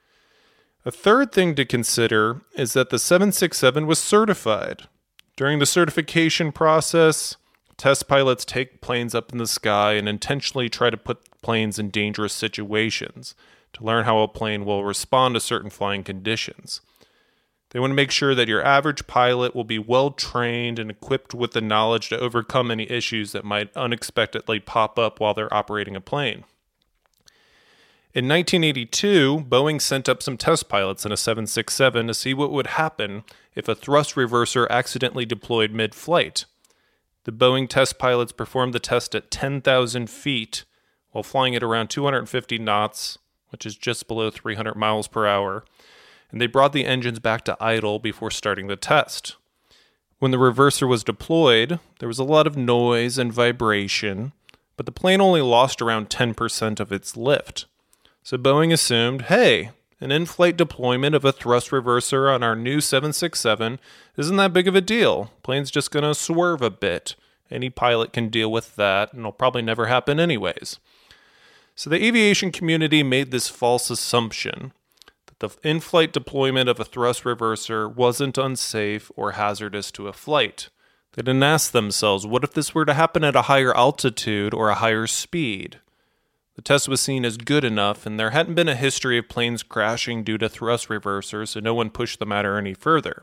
A third thing to consider is that the seven sixty-seven was certified. During the certification process, test pilots take planes up in the sky and intentionally try to put planes in dangerous situations to learn how a plane will respond to certain flying conditions. They want to make sure that your average pilot will be well trained and equipped with the knowledge to overcome any issues that might unexpectedly pop up while they're operating a plane. In nineteen eighty-two, Boeing sent up some test pilots in a seven sixty-seven to see what would happen if a thrust reverser accidentally deployed mid-flight. The Boeing test pilots performed the test at ten thousand feet while flying at around two hundred fifty knots, which is just below three hundred miles per hour, and they brought the engines back to idle before starting the test. When the reverser was deployed, there was a lot of noise and vibration, but the plane only lost around ten percent of its lift. So Boeing assumed, hey, an in-flight deployment of a thrust reverser on our new seven sixty-seven isn't that big of a deal. Plane's just going to swerve a bit. Any pilot can deal with that, and it'll probably never happen anyways. So the aviation community made this false assumption that the in-flight deployment of a thrust reverser wasn't unsafe or hazardous to a flight. They didn't ask themselves, what if this were to happen at a higher altitude or a higher speed? The test was seen as good enough, and there hadn't been a history of planes crashing due to thrust reversers, so no one pushed the matter any further.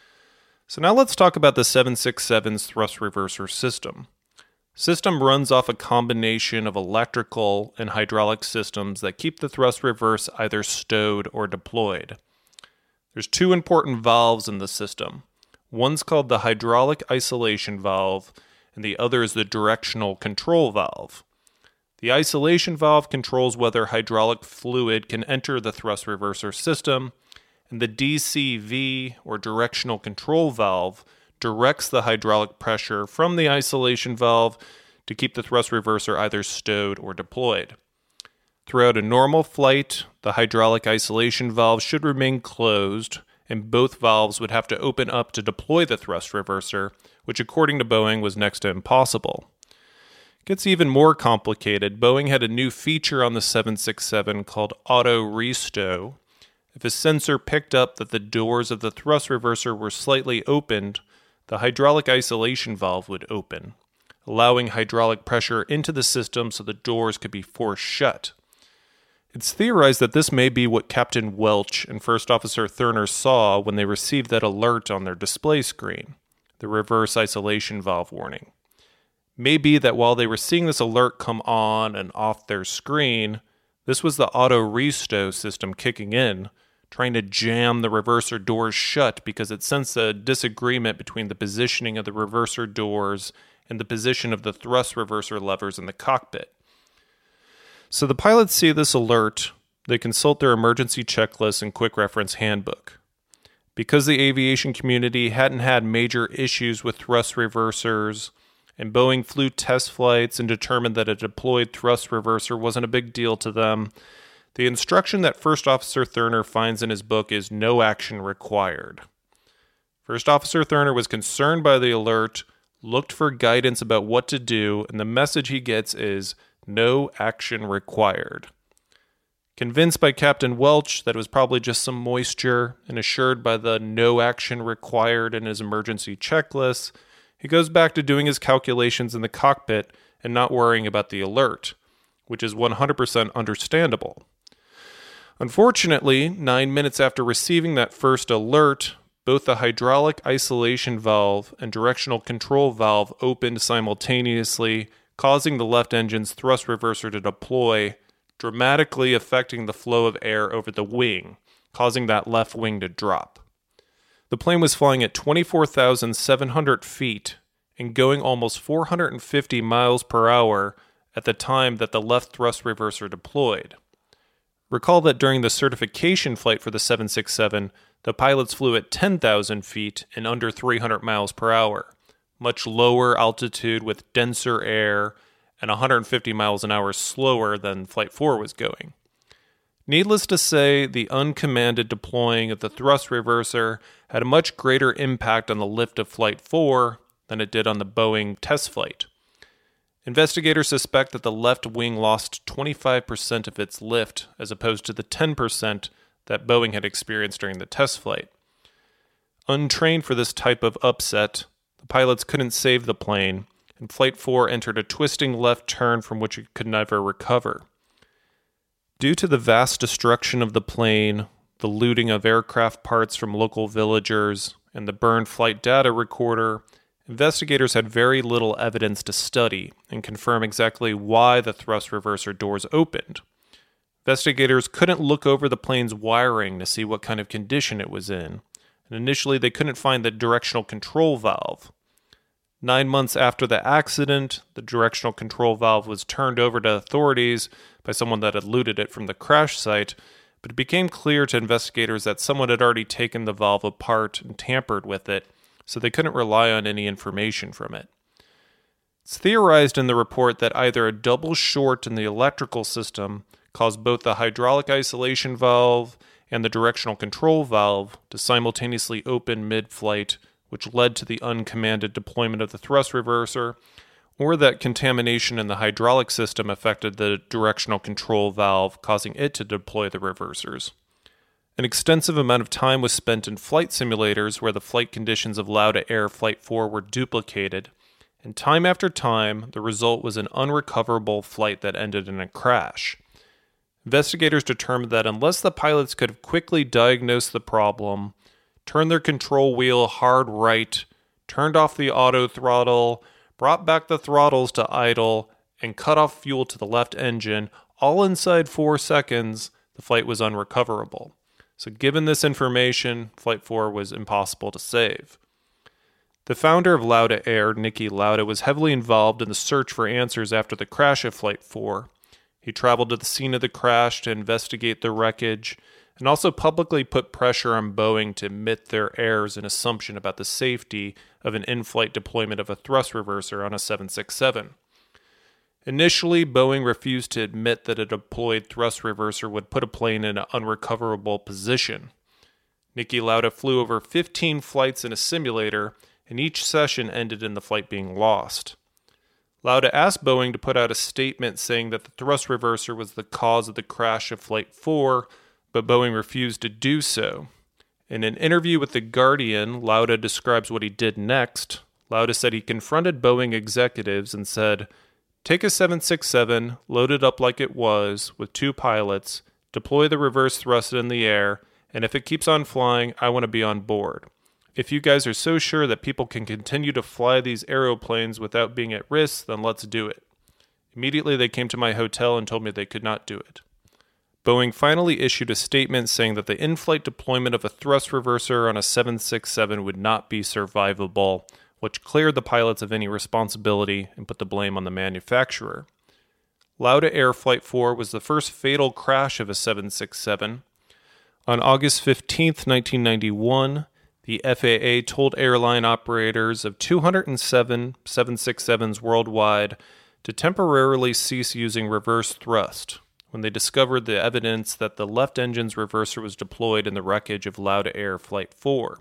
So now let's talk about the seven sixty-seven's thrust reverser system. System runs off a combination of electrical and hydraulic systems that keep the thrust reverse either stowed or deployed. There's two important valves in the system. One's called the hydraulic isolation valve, and the other is the directional control valve. The isolation valve controls whether hydraulic fluid can enter the thrust reverser system, and the D C V, or directional control valve, directs the hydraulic pressure from the isolation valve to keep the thrust reverser either stowed or deployed. Throughout a normal flight, the hydraulic isolation valve should remain closed, and both valves would have to open up to deploy the thrust reverser, which according to Boeing was next to impossible. It gets even more complicated. Boeing had a new feature on the seven sixty-seven called auto restow. If a sensor picked up that the doors of the thrust reverser were slightly opened, the hydraulic isolation valve would open, allowing hydraulic pressure into the system so the doors could be forced shut. It's theorized that this may be what Captain Welch and First Officer Thurner saw when they received that alert on their display screen, the reverse isolation valve warning. Maybe that while they were seeing this alert come on and off their screen, this was the auto restow system kicking in, trying to jam the reverser doors shut because it sensed a disagreement between the positioning of the reverser doors and the position of the thrust reverser levers in the cockpit. So the pilots see this alert, they consult their emergency checklist and quick reference handbook. Because the aviation community hadn't had major issues with thrust reversers, and Boeing flew test flights and determined that a deployed thrust reverser wasn't a big deal to them, the instruction that First Officer Thurner finds in his book is no action required. First Officer Thurner was concerned by the alert, looked for guidance about what to do, and the message he gets is no action required. Convinced by Captain Welch that it was probably just some moisture, and assured by the no action required in his emergency checklist, he goes back to doing his calculations in the cockpit and not worrying about the alert, which is one hundred percent understandable. Unfortunately, nine minutes after receiving that first alert, both the hydraulic isolation valve and directional control valve opened simultaneously, causing the left engine's thrust reverser to deploy, dramatically affecting the flow of air over the wing, causing that left wing to drop. The plane was flying at twenty-four thousand seven hundred feet and going almost four hundred fifty miles per hour at the time that the left thrust reverser deployed. Recall that during the certification flight for the seven sixty-seven, the pilots flew at ten thousand feet and under three hundred miles per hour, much lower altitude with denser air and one hundred fifty miles an hour slower than Flight four was going. Needless to say, the uncommanded deploying of the thrust reverser had a much greater impact on the lift of Flight four than it did on the Boeing test flight. Investigators suspect that the left wing lost twenty-five percent of its lift as opposed to the ten percent that Boeing had experienced during the test flight. Untrained for this type of upset, the pilots couldn't save the plane, and Flight four entered a twisting left turn from which it could never recover. Due to the vast destruction of the plane, the looting of aircraft parts from local villagers, and the burned flight data recorder, investigators had very little evidence to study and confirm exactly why the thrust reverser doors opened. Investigators couldn't look over the plane's wiring to see what kind of condition it was in, and initially they couldn't find the directional control valve. Nine months after the accident, the directional control valve was turned over to authorities by someone that had looted it from the crash site, but it became clear to investigators that someone had already taken the valve apart and tampered with it, so they couldn't rely on any information from it. It's theorized in the report that either a double short in the electrical system caused both the hydraulic isolation valve and the directional control valve to simultaneously open mid-flight, which led to the uncommanded deployment of the thrust reverser, or that contamination in the hydraulic system affected the directional control valve, causing it to deploy the reversers. An extensive amount of time was spent in flight simulators where the flight conditions of Lauda Air Flight four were duplicated, and time after time, the result was an unrecoverable flight that ended in a crash. Investigators determined that unless the pilots could have quickly diagnosed the problem, turned their control wheel hard right, turned off the auto throttle, brought back the throttles to idle, and cut off fuel to the left engine, all inside four seconds, the flight was unrecoverable. So given this information, Flight four was impossible to save. The founder of Lauda Air, Niki Lauda, was heavily involved in the search for answers after the crash of Flight four. He traveled to the scene of the crash to investigate the wreckage, and also publicly put pressure on Boeing to admit their errors and assumption about the safety of an in-flight deployment of a thrust reverser on a seven sixty-seven. Initially, Boeing refused to admit that a deployed thrust reverser would put a plane in an unrecoverable position. Niki Lauda flew over fifteen flights in a simulator, and each session ended in the flight being lost. Lauda asked Boeing to put out a statement saying that the thrust reverser was the cause of the crash of Flight four, but Boeing refused to do so. In an interview with The Guardian, Lauda describes what he did next. Lauda said he confronted Boeing executives and said, "Take a seven sixty-seven, load it up like it was, with two pilots, deploy the reverse thrust in the air, and if it keeps on flying, I want to be on board. If you guys are so sure that people can continue to fly these aeroplanes without being at risk, then let's do it." Immediately they came to my hotel and told me they could not do it. Boeing finally issued a statement saying that the in-flight deployment of a thrust reverser on a seven sixty-seven would not be survivable, which cleared the pilots of any responsibility and put the blame on the manufacturer. Lauda Air Flight four was the first fatal crash of a seven sixty-seven. On August fifteenth, nineteen ninety-one, the F A A told airline operators of two hundred seven seven sixty-sevens worldwide to temporarily cease using reverse thrust when they discovered the evidence that the left engine's reverser was deployed in the wreckage of Lauda Air Flight four.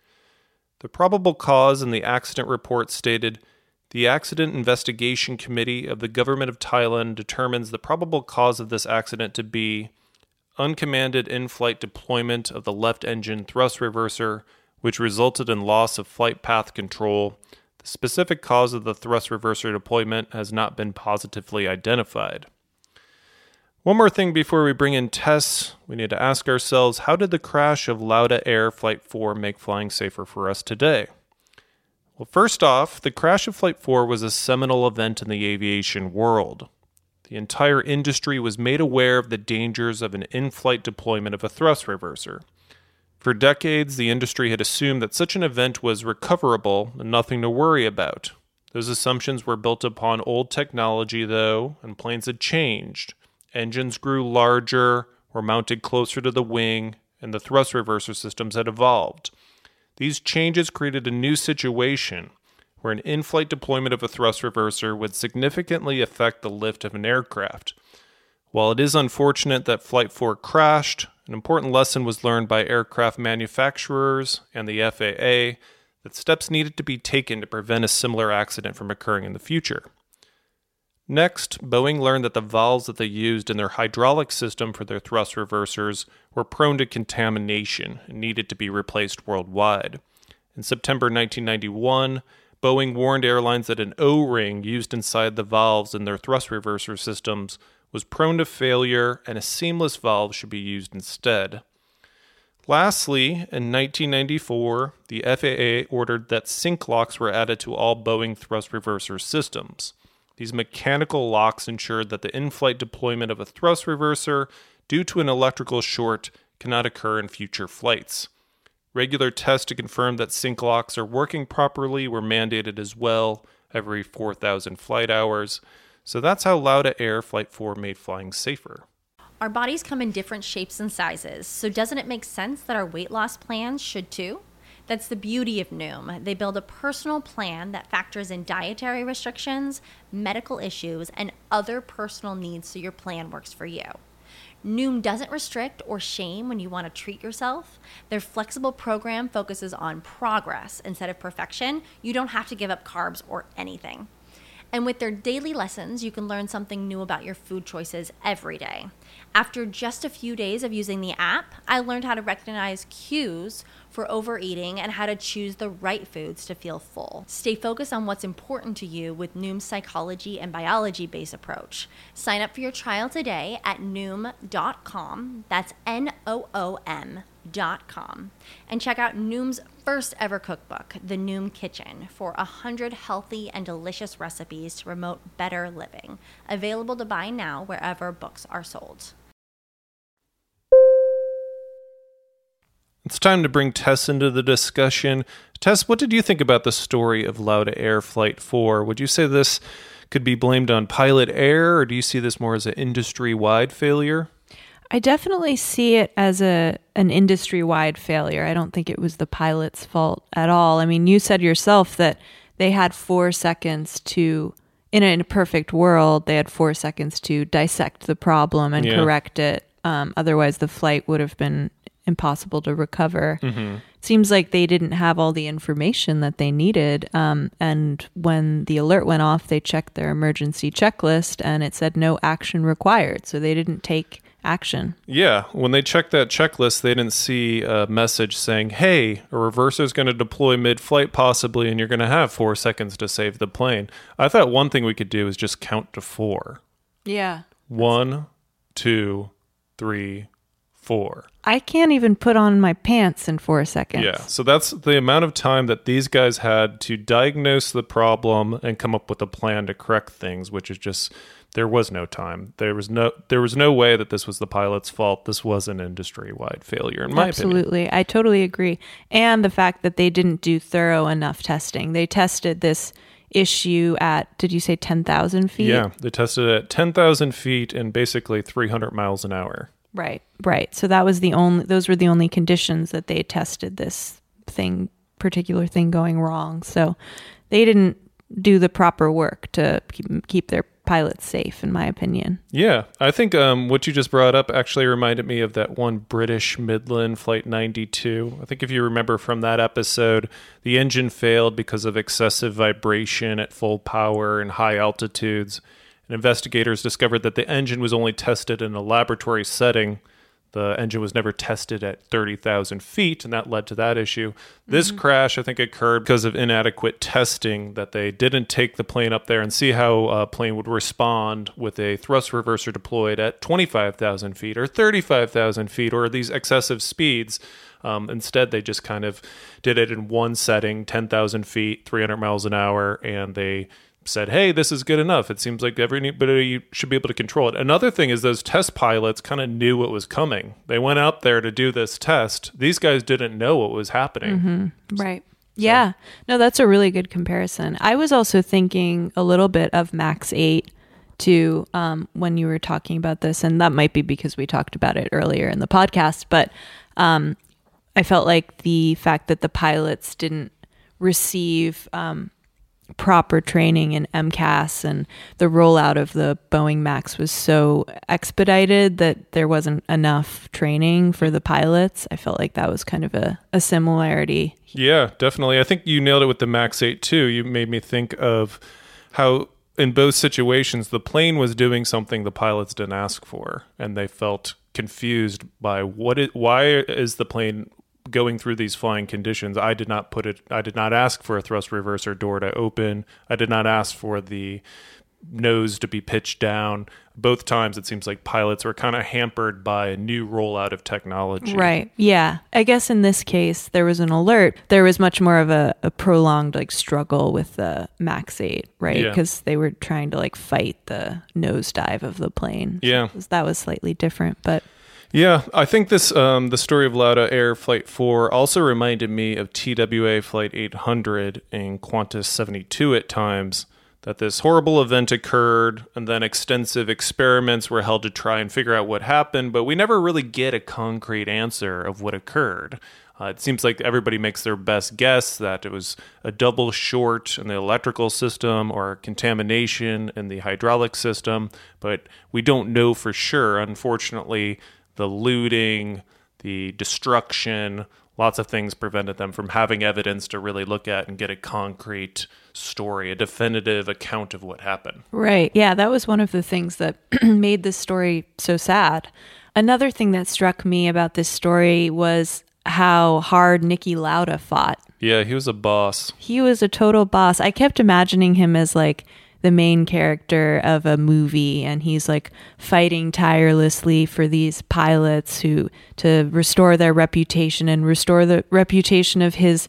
The probable cause in the accident report stated, "The Accident Investigation Committee of the Government of Thailand determines the probable cause of this accident to be uncommanded in-flight deployment of the left engine thrust reverser, which resulted in loss of flight path control, The specific cause of the thrust reverser deployment has not been positively identified. One more thing before we bring in Tess, we need to ask ourselves, how did the crash of Lauda Air Flight four make flying safer for us today? Well, first off, the crash of Flight four was a seminal event in the aviation world. The entire industry was made aware of the dangers of an in-flight deployment of a thrust reverser. For decades, the industry had assumed that such an event was recoverable and nothing to worry about. Those assumptions were built upon old technology, though, and planes had changed. Engines grew larger, were mounted closer to the wing, and the thrust reverser systems had evolved. These changes created a new situation where an in-flight deployment of a thrust reverser would significantly affect the lift of an aircraft. While it is unfortunate that Flight four crashed, an important lesson was learned by aircraft manufacturers and the F A A that steps needed to be taken to prevent a similar accident from occurring in the future. Next, Boeing learned that the valves that they used in their hydraulic system for their thrust reversers were prone to contamination and needed to be replaced worldwide. In September nineteen ninety-one, Boeing warned airlines that an O-ring used inside the valves in their thrust reverser systems was prone to failure and a seamless valve should be used instead. Lastly, in nineteen ninety-four, the F A A ordered that sync locks were added to all Boeing thrust reverser systems. These mechanical locks ensured that the in-flight deployment of a thrust reverser due to an electrical short cannot occur in future flights. Regular tests to confirm that sync locks are working properly were mandated as well every four thousand flight hours. So that's how Lauda Air Flight four made flying safer. Our bodies come in different shapes and sizes, so doesn't it make sense that our weight loss plans should too? That's the beauty of Noom. They build a personal plan that factors in dietary restrictions, medical issues, and other personal needs so your plan works for you. Noom doesn't restrict or shame when you want to treat yourself. Their flexible program focuses on progress instead of perfection. You don't have to give up carbs or anything. And with their daily lessons, you can learn something new about your food choices every day. After just a few days of using the app, I learned how to recognize cues for overeating and how to choose the right foods to feel full. Stay focused on what's important to you with Noom's psychology and biology-based approach. Sign up for your trial today at noom dot com. That's N O O M dot com. And check out Noom's first ever cookbook, The Noom Kitchen, for one hundred healthy and delicious recipes to promote better living. Available to buy now wherever books are sold. It's time to bring Tess into the discussion. Tess, what did you think about the story of Lauda Air Flight four? Would you say this could be blamed on pilot error, or do you see this more as an industry-wide failure? I definitely see it as a an industry-wide failure. I don't think it was the pilot's fault at all. I mean, you said yourself that they had four seconds to, in a, in a perfect world, they had four seconds to dissect the problem and yeah. correct it. Um, otherwise, the flight would have been impossible to recover. Mm-hmm. Seems like they didn't have all the information that they needed. Um, and when the alert went off, they checked their emergency checklist and it said no action required. So they didn't take action. Yeah. When they checked that checklist, they didn't see a message saying, hey, a reverser is going to deploy mid-flight possibly, and you're going to have four seconds to save the plane. I thought one thing we could do is just count to four. Yeah. One, two, three, four. I can't even put on my pants in four seconds. Yeah, so that's the amount of time that these guys had to diagnose the problem and come up with a plan to correct things, which is just, there was no time. There was no there was no way that this was the pilot's fault. This was an industry-wide failure, in my Absolutely. opinion. Absolutely. I totally agree. And the fact that they didn't do thorough enough testing. They tested this issue at, did you say ten thousand feet? Yeah, they tested it at ten thousand feet and basically three hundred miles an hour. Right, right. So that was the only; those were the only conditions that they tested this thing, particular thing going wrong. So they didn't do the proper work to keep, keep their pilots safe, in my opinion. Yeah, I think um, what you just brought up actually reminded me of that one British Midland Flight ninety-two. I think if you remember from that episode, the engine failed because of excessive vibration at full power and high altitudes. Investigators discovered that the engine was only tested in a laboratory setting. The engine was never tested at thirty thousand feet, and that led to that issue. This mm-hmm. crash, I think, occurred because of inadequate testing, that they didn't take the plane up there and see how a plane would respond with a thrust reverser deployed at twenty-five thousand feet or thirty-five thousand feet or these excessive speeds. Um, instead, they just kind of did it in one setting, ten thousand feet, three hundred miles an hour, and they said, hey, this is good enough. It seems like everybody should be able to control it. Another thing is those test pilots kind of knew what was coming. They went out there to do this test. These guys didn't know what was happening. Mm-hmm. Right. So. Yeah. No, that's a really good comparison. I was also thinking a little bit of Max eight too, um, when you were talking about this, and that might be because we talked about it earlier in the podcast, but um, I felt like the fact that the pilots didn't receive um, proper training in M C A S and the rollout of the Boeing Max was so expedited that there wasn't enough training for the pilots. I felt like that was kind of a, a similarity. Yeah, definitely. I think you nailed it with the Max eight too. You made me think of how in both situations the plane was doing something the pilots didn't ask for, and they felt confused by what it, why is the plane going through these flying conditions. I did not put it, I did not ask for a thrust reverser door to open. I did not ask for the nose to be pitched down. Both times it seems like pilots were kind of hampered by a new rollout of technology. Right. Yeah. I guess in this case, there was an alert. There was much more of a, a prolonged like struggle with the Max eight, right? Because yeah. they were trying to like fight the nosedive of the plane. Yeah. So that was slightly different, but... Yeah, I think this um, the story of Lauda Air Flight four also reminded me of T W A Flight eight hundred and Qantas seventy-two at times, that this horrible event occurred and then extensive experiments were held to try and figure out what happened, but we never really get a concrete answer of what occurred. Uh, it seems like everybody makes their best guess that it was a double short in the electrical system or contamination in the hydraulic system, but we don't know for sure. Unfortunately, the looting, the destruction, lots of things prevented them from having evidence to really look at and get a concrete story, a definitive account of what happened. Right. Yeah, that was one of the things that made this story so sad. Another thing that struck me about this story was how hard Niki Lauda fought. Yeah, he was a boss. He was a total boss. I kept imagining him as like the main character of a movie, and he's like fighting tirelessly for these pilots who to restore their reputation and restore the reputation of his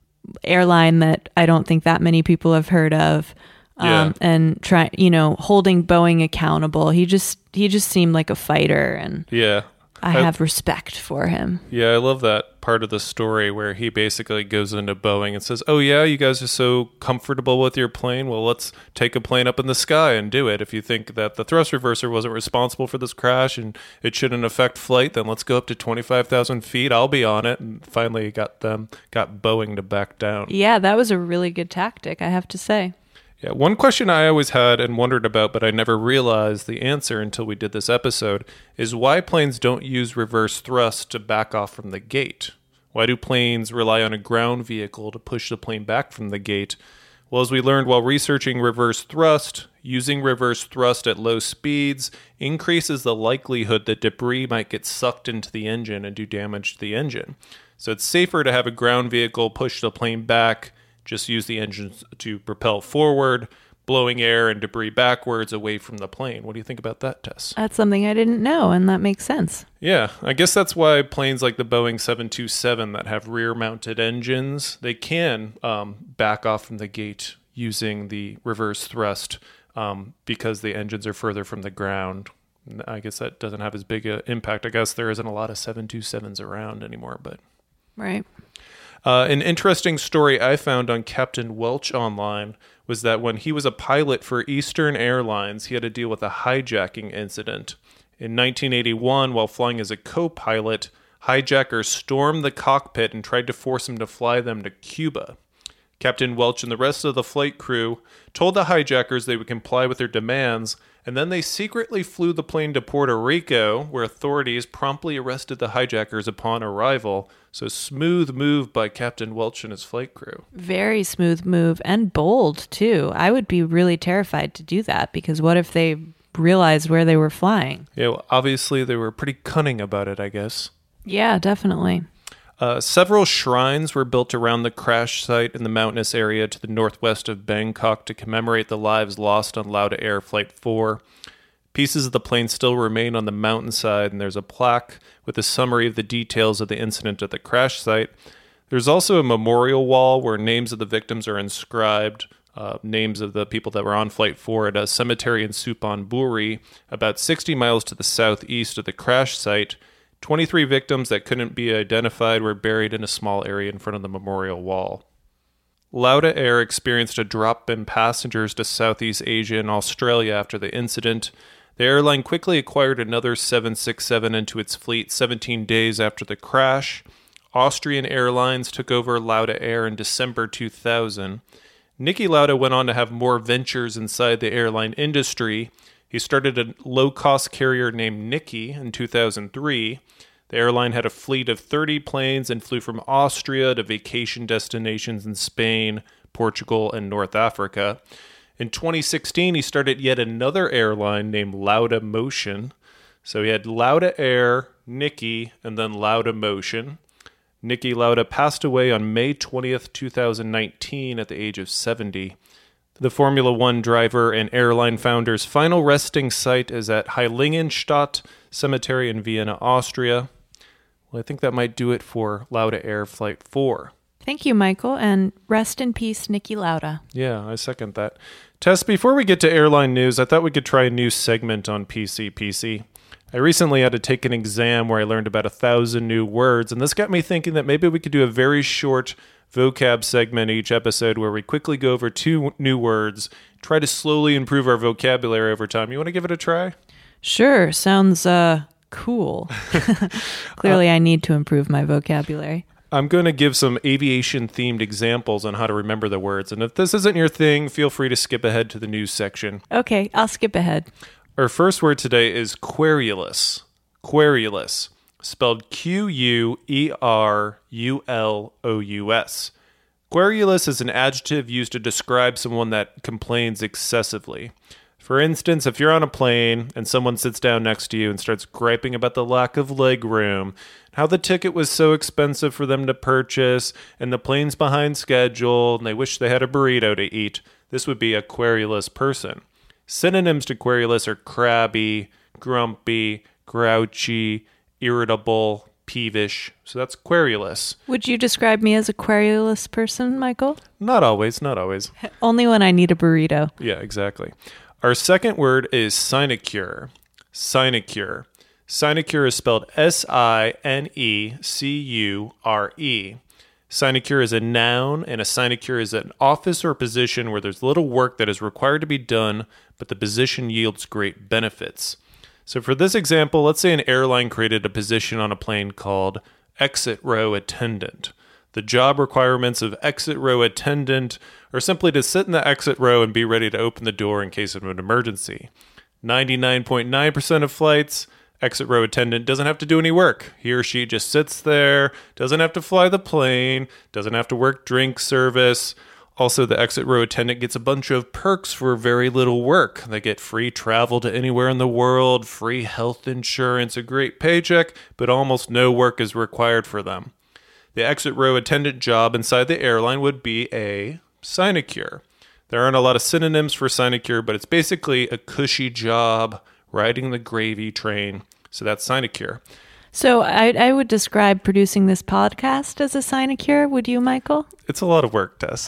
airline that I don't think that many people have heard of. Um, yeah. And try, you know, holding Boeing accountable. He just he just seemed like a fighter, and yeah. I have I, respect for him. Yeah, I love that part of the story where he basically goes into Boeing and says, oh yeah, you guys are so comfortable with your plane. Well, let's take a plane up in the sky and do it. If you think that the thrust reverser wasn't responsible for this crash and it shouldn't affect flight, then let's go up to twenty-five thousand feet. I'll be on it. And finally got them, got Boeing to back down. Yeah, that was a really good tactic, I have to say. Yeah, one question I always had and wondered about, but I never realized the answer until we did this episode, is why planes don't use reverse thrust to back off from the gate. Why do planes rely on a ground vehicle to push the plane back from the gate? Well, as we learned while researching reverse thrust, using reverse thrust at low speeds increases the likelihood that debris might get sucked into the engine and do damage to the engine. So it's safer to have a ground vehicle push the plane back. Just use the engines to propel forward, blowing air and debris backwards away from the plane. What do you think about that, Tess? That's something I didn't know, and that makes sense. Yeah, I guess that's why planes like the Boeing seven two seven that have rear-mounted engines, they can um, back off from the gate using the reverse thrust um, because the engines are further from the ground. I guess that doesn't have as big an impact. I guess there isn't a lot of seven two sevens around anymore, but... Right. Uh, an interesting story I found on Captain Welch online was that when he was a pilot for Eastern Airlines, he had to deal with a hijacking incident. In nineteen eighty-one, while flying as a co-pilot, hijackers stormed the cockpit and tried to force him to fly them to Cuba. Captain Welch and the rest of the flight crew told the hijackers they would comply with their demands, and then they secretly flew the plane to Puerto Rico, where authorities promptly arrested the hijackers upon arrival. So smooth move by Captain Welch and his flight crew. Very smooth move, and bold, too. I would be really terrified to do that, because what if they realized where they were flying. Yeah, well, obviously they were pretty cunning about it, I guess. Yeah, definitely. Uh, several shrines were built around the crash site in the mountainous area to the northwest of Bangkok to commemorate the lives lost on Lauda Air Flight four. Pieces of the plane still remain on the mountainside, and there's a plaque with a summary of the details of the incident at the crash site. There's also a memorial wall where names of the victims are inscribed, uh, names of the people that were on Flight four at a cemetery in Suphan Buri, about sixty miles to the southeast of the crash site. twenty-three victims that couldn't be identified were buried in a small area in front of the memorial wall. Lauda Air experienced a drop in passengers to Southeast Asia and Australia after the incident. The airline quickly acquired another seven sixty-seven into its fleet seventeen days after the crash. Austrian Airlines took over Lauda Air in December two thousand. Niki Lauda went on to have more ventures inside the airline industry. He started a low-cost carrier named Niki in two thousand three. The airline had a fleet of thirty planes and flew from Austria to vacation destinations in Spain, Portugal, and North Africa. In twenty sixteen, he started yet another airline named Lauda Motion. So he had Lauda Air, Niki, and then Lauda Motion. Niki Lauda passed away on May twentieth, twenty nineteen at the age of seventy. The Formula One driver and airline founder's final resting site is at Heiligenstadt Cemetery in Vienna, Austria. Well, I think that might do it for Lauda Air Flight four. Thank you, Michael, and rest in peace, Niki Lauda. Yeah, I second that. Tess, before we get to airline news, I thought we could try a new segment on P C P C. I recently had to take an exam where I learned about a thousand new words, and this got me thinking that maybe we could do a very short vocab segment each episode where we quickly go over two new words, try to slowly improve our vocabulary over time. You want to give it a try? Sure. Sounds uh, cool. Clearly, uh, I need to improve my vocabulary. I'm going to give some aviation-themed examples on how to remember the words. And if this isn't your thing, feel free to skip ahead to the news section. Okay, I'll skip ahead. Our first word today is querulous. Querulous. Spelled Q U E R U L O U S. Querulous is an adjective used to describe someone that complains excessively. For instance, if you're on a plane and someone sits down next to you and starts griping about the lack of leg room, how the ticket was so expensive for them to purchase, and the plane's behind schedule, and they wish they had a burrito to eat, this would be a querulous person. Synonyms to querulous are crabby, grumpy, grouchy, irritable, peevish. So that's querulous. Would you describe me as a querulous person, Michael? Not always, not always. Only when I need a burrito. Yeah, exactly. Our second word is sinecure. Sinecure. Sinecure is spelled S I N E C U R E. Sinecure is a noun, and a sinecure is an office or position where there's little work that is required to be done, but the position yields great benefits. So for this example, let's say an airline created a position on a plane called exit row attendant. The job requirements of exit row attendant are simply to sit in the exit row and be ready to open the door in case of an emergency. ninety-nine point nine percent of flights, exit row attendant doesn't have to do any work. He or she just sits there, doesn't have to fly the plane, doesn't have to work drink service. Also, the exit row attendant gets a bunch of perks for very little work. They get free travel to anywhere in the world, free health insurance, a great paycheck, but almost no work is required for them. The exit row attendant job inside the airline would be a sinecure. There aren't a lot of synonyms for sinecure, but it's basically a cushy job riding the gravy train. So that's sinecure. So I, I would describe producing this podcast as a sinecure. Would you, Michael? It's a lot of work, Tess.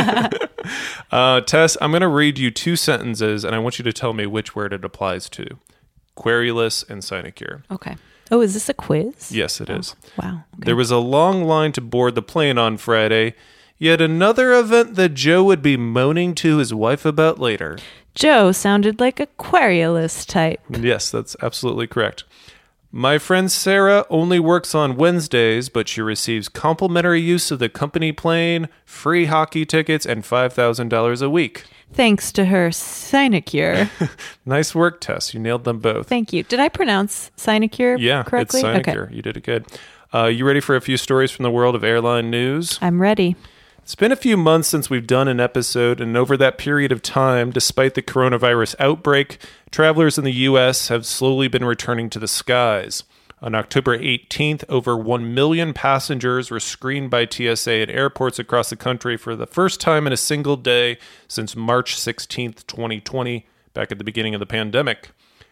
uh, Tess, I'm going to read you two sentences, and I want you to tell me which word it applies to. Querulous and sinecure. Okay. Oh, is this a quiz? Yes, it is. Oh, wow. Okay. There was a long line to board the plane on Friday, yet another event that Joe would be moaning to his wife about later. Joe sounded like a querulous type. Yes, that's absolutely correct. My friend Sarah only works on Wednesdays, but she receives complimentary use of the company plane, free hockey tickets, and five thousand dollars a week. Thanks to her sinecure. Nice work, Tess. You nailed them both. Thank you. Did I pronounce sinecure yeah, correctly? Yeah, it's sinecure. Okay. You did it good. Uh, you ready for a few stories from the world of airline news? I'm ready. It's been a few months since we've done an episode, and over that period of time, despite the coronavirus outbreak, travelers in the U S have slowly been returning to the skies. On October eighteenth, over one million passengers were screened by T S A at airports across the country for the first time in a single day since March sixteenth, twenty twenty, back at the beginning of the pandemic.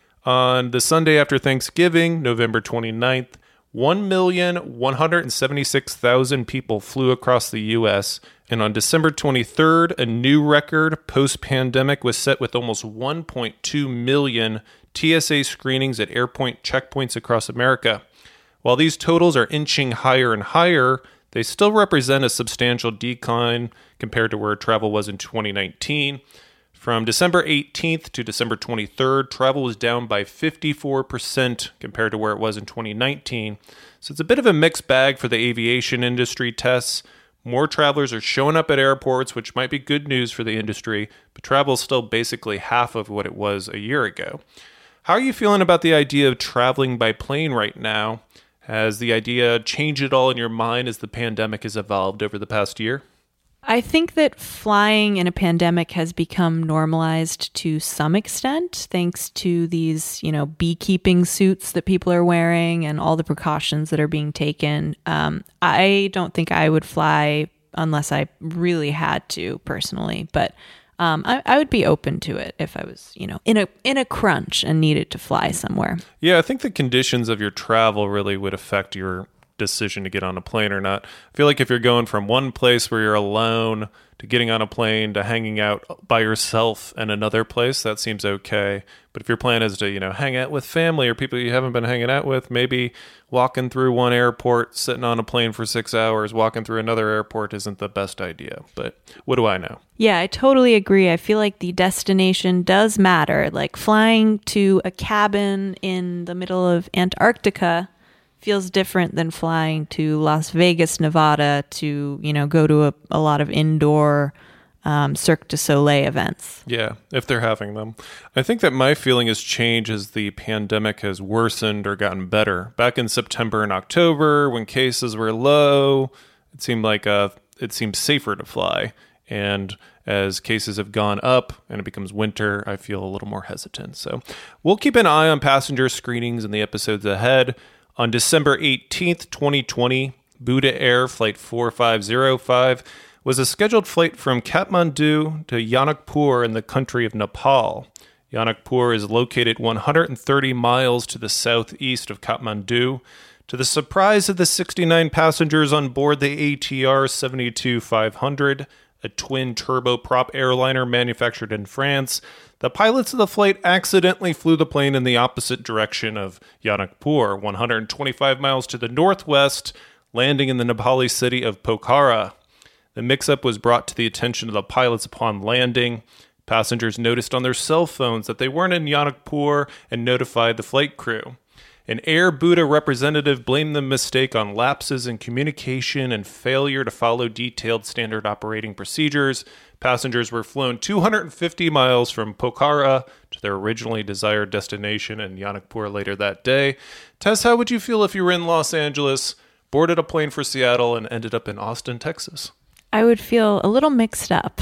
On the Sunday after Thanksgiving, November twenty-ninth, one million one hundred seventy-six thousand people flew across the U S, and on December twenty-third, a new record post-pandemic was set with almost one point two million T S A screenings at airport checkpoints across America. While these totals are inching higher and higher, they still represent a substantial decline compared to where travel was in twenty nineteen. From December eighteenth to December twenty-third, travel was down by fifty-four percent compared to where it was in twenty nineteen. So it's a bit of a mixed bag for the aviation industry tests. More travelers are showing up at airports, which might be good news for the industry, but travel is still basically half of what it was a year ago. How are you feeling about the idea of traveling by plane right now? Has the idea changed at all in your mind as the pandemic has evolved over the past year? I think that flying in a pandemic has become normalized to some extent, thanks to these, you know, beekeeping suits that people are wearing and all the precautions that are being taken. Um, I don't think I would fly unless I really had to personally, but um, I, I would be open to it if I was, you know, in a in a crunch and needed to fly somewhere. Yeah, I think the conditions of your travel really would affect your decision to get on a plane or not. I feel like if you're going from one place where you're alone to getting on a plane to hanging out by yourself in another place, that seems okay. But if your plan is to, you know, hang out with family or people you haven't been hanging out with, maybe walking through one airport, sitting on a plane for six hours, walking through another airport isn't the best idea. But what do I know? Yeah, I totally agree. I feel like the destination does matter. Like flying to a cabin in the middle of Antarctica feels different than flying to Las Vegas, Nevada to, you know, go to a, a lot of indoor um, Cirque du Soleil events. Yeah, if they're having them. I think that my feeling has changed as the pandemic has worsened or gotten better. Back in September and October, when cases were low, it seemed like uh, it seemed safer to fly. And as cases have gone up and it becomes winter, I feel a little more hesitant. So we'll keep an eye on passenger screenings in the episodes ahead. On December eighteenth, twenty twenty, Buddha Air Flight four five zero five was a scheduled flight from Kathmandu to Yanakpur in the country of Nepal. Yanakpur is located one hundred thirty miles to the southeast of Kathmandu. To the surprise of the sixty-nine passengers on board the A T R seventy-two five hundred, a twin turboprop airliner manufactured in France, the pilots of the flight accidentally flew the plane in the opposite direction of Yanakpur, one hundred twenty-five miles to the northwest, landing in the Nepali city of Pokhara. The mix-up was brought to the attention of the pilots upon landing. Passengers noticed on their cell phones that they weren't in Yanakpur and notified the flight crew. An Air Buddha representative blamed the mistake on lapses in communication and failure to follow detailed standard operating procedures. Passengers were flown two hundred fifty miles from Pokhara to their originally desired destination in Yanakpur later that day. Tess, how would you feel if you were in Los Angeles, boarded a plane for Seattle, and ended up in Austin, Texas? I would feel a little mixed up.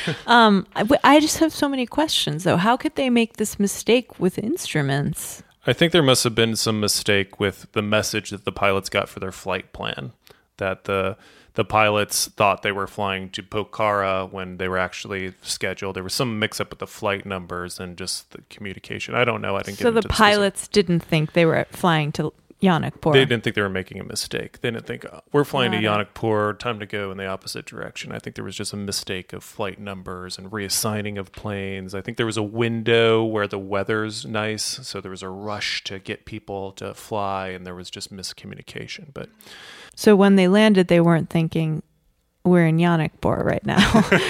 um, I, I just have so many questions, though. How could they make this mistake with instruments? I think there must have been some mistake with the message that the pilots got for their flight plan, that the the pilots thought they were flying to Pokhara when they were actually scheduled. There was some mix-up with the flight numbers and just the communication. I don't know. I didn't so get into the the pilots specific. didn't think they were flying to Yanakpur. They didn't think they were making a mistake. They didn't think, oh, we're flying Got to it. Yanakpur, time to go in the opposite direction. I think there was just a mistake of flight numbers and reassigning of planes. I think there was a window where the weather's nice, so there was a rush to get people to fly, and there was just miscommunication. But So when they landed, they weren't thinking, we're in Yanakpur right now.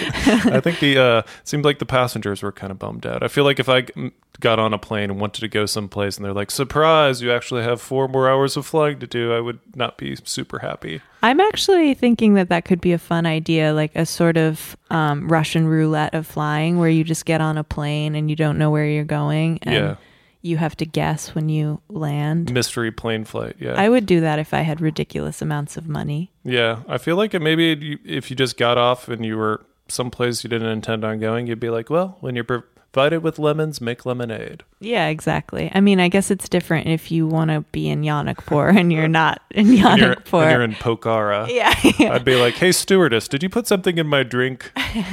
I think the uh, it seemed like the passengers were kind of bummed out. I feel like if I g- got on a plane and wanted to go someplace and they're like, surprise, you actually have four more hours of flying to do, I would not be super happy. I'm actually thinking that that could be a fun idea, like a sort of um, Russian roulette of flying where you just get on a plane and you don't know where you're going. And Yeah. you have to guess when you land. Mystery plane flight, yeah. I would do that if I had ridiculous amounts of money. Yeah, I feel like it maybe if you just got off and you were someplace you didn't intend on going, you'd be like, well, when you're provided with lemons, make lemonade. Yeah, exactly. I mean, I guess it's different if you want to be in Yannikpur and you're not in Yannikpur. And you're, and you're in Pokhara. Yeah, yeah. I'd be like, hey, stewardess, did you put something in my drink?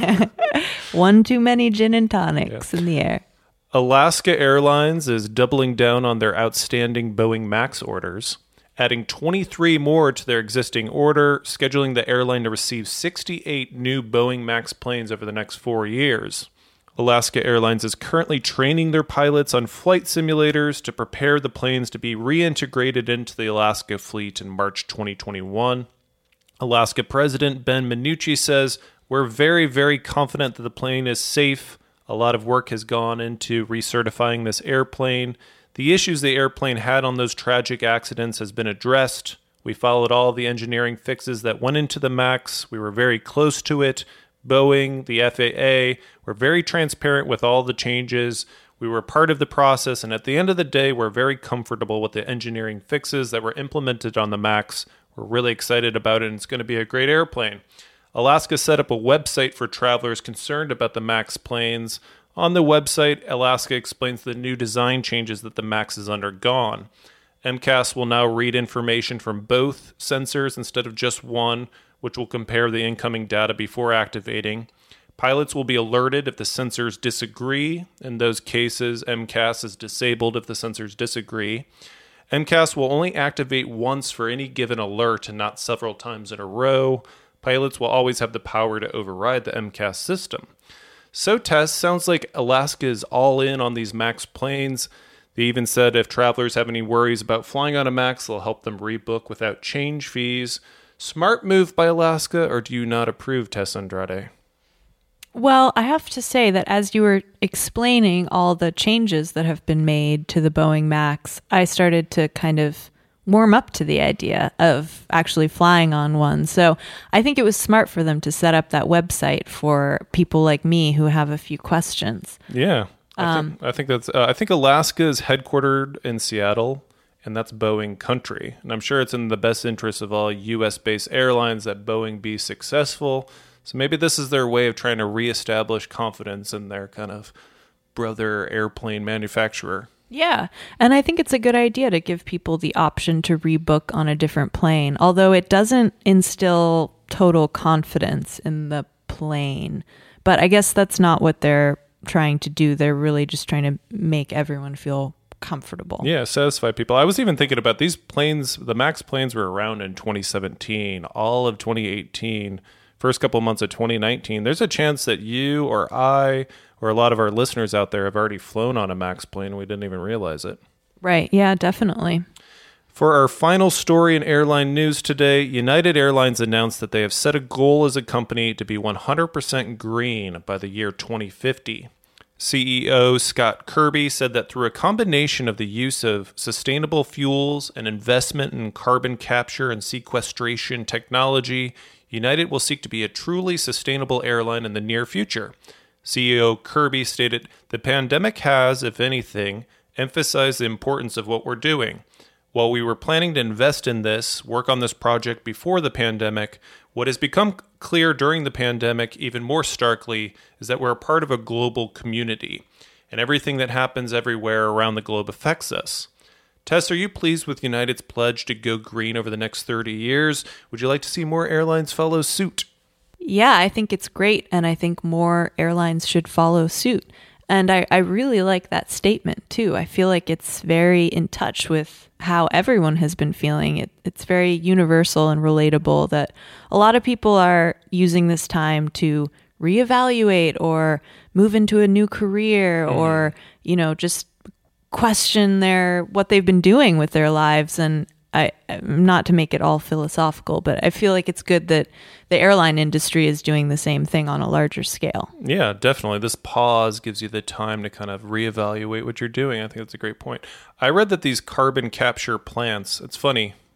One too many gin and tonics yeah. in the air. Alaska Airlines is doubling down on their outstanding Boeing MAX orders, adding twenty-three more to their existing order, scheduling the airline to receive sixty-eight new Boeing MAX planes over the next four years. Alaska Airlines is currently training their pilots on flight simulators to prepare the planes to be reintegrated into the Alaska fleet in March twenty twenty-one. Alaska President Ben Minucci says, we're very, very confident that the plane is safe. A lot of work has gone into recertifying this airplane. The issues the airplane had on those tragic accidents has been addressed. We followed all the engineering fixes that went into the MAX. We were very close to it. Boeing, the F A A, were very transparent with all the changes. We were part of the process, and at the end of the day, we're very comfortable with the engineering fixes that were implemented on the MAX. We're really excited about it, and it's going to be a great airplane. Alaska set up a website for travelers concerned about the MAX planes. On the website, Alaska explains the new design changes that the MAX has undergone. M C A S will now read information from both sensors instead of just one, which will compare the incoming data before activating. Pilots will be alerted if the sensors disagree. In those cases, M C A S is disabled if the sensors disagree. M C A S will only activate once for any given alert and not several times in a row. Pilots will always have the power to override the M C A S system. So, Tess, sounds like Alaska is all in on these MAX planes. They even said if travelers have any worries about flying on a MAX, they'll help them rebook without change fees. Smart move by Alaska, or do you not approve, Tess Andrade? Well, I have to say that as you were explaining all the changes that have been made to the Boeing MAX, I started to kind of warm up to the idea of actually flying on one. So I think it was smart for them to set up that website for people like me who have a few questions. Yeah, I, um, think, I think that's. Uh, I think Alaska is headquartered in Seattle, and that's Boeing country. And I'm sure it's in the best interest of all U S-based airlines that Boeing be successful. So maybe this is their way of trying to reestablish confidence in their kind of brother airplane manufacturer. Yeah, and I think it's a good idea to give people the option to rebook on a different plane, although it doesn't instill total confidence in the plane. But I guess that's not what they're trying to do. They're really just trying to make everyone feel comfortable. Yeah, satisfy people. I was even thinking about these planes. The MAX planes were around in twenty seventeen, all of twenty eighteen, first couple months of twenty nineteen. There's a chance that you or I or a lot of our listeners out there have already flown on a MAX plane and we didn't even realize it. Right. Yeah, definitely. For our final story in airline news today, United Airlines announced that they have set a goal as a company to be one hundred percent green by the year twenty fifty. C E O Scott Kirby said that through a combination of the use of sustainable fuels and investment in carbon capture and sequestration technology, United will seek to be a truly sustainable airline in the near future. C E O Kirby stated, "The pandemic has, if anything, emphasized the importance of what we're doing. While we were planning to invest in this, work on this project before the pandemic, what has become clear during the pandemic, even more starkly, is that we're a part of a global community, and everything that happens everywhere around the globe affects us." Tess, are you pleased with United's pledge to go green over the next thirty years? Would you like to see more airlines follow suit? Yeah, I think it's great, and I think more airlines should follow suit. And I, I really like that statement, too. I feel like it's very in touch with how everyone has been feeling. It, it's very universal and relatable that a lot of people are using this time to reevaluate or move into a new career mm. or, you know, just question their what they've been doing with their lives. And I, not to make it all philosophical, but I feel like it's good that the airline industry is doing the same thing on a larger scale. Yeah, definitely. This pause gives you the time to kind of reevaluate what you're doing. I think that's a great point. I read that these carbon capture plants, it's funny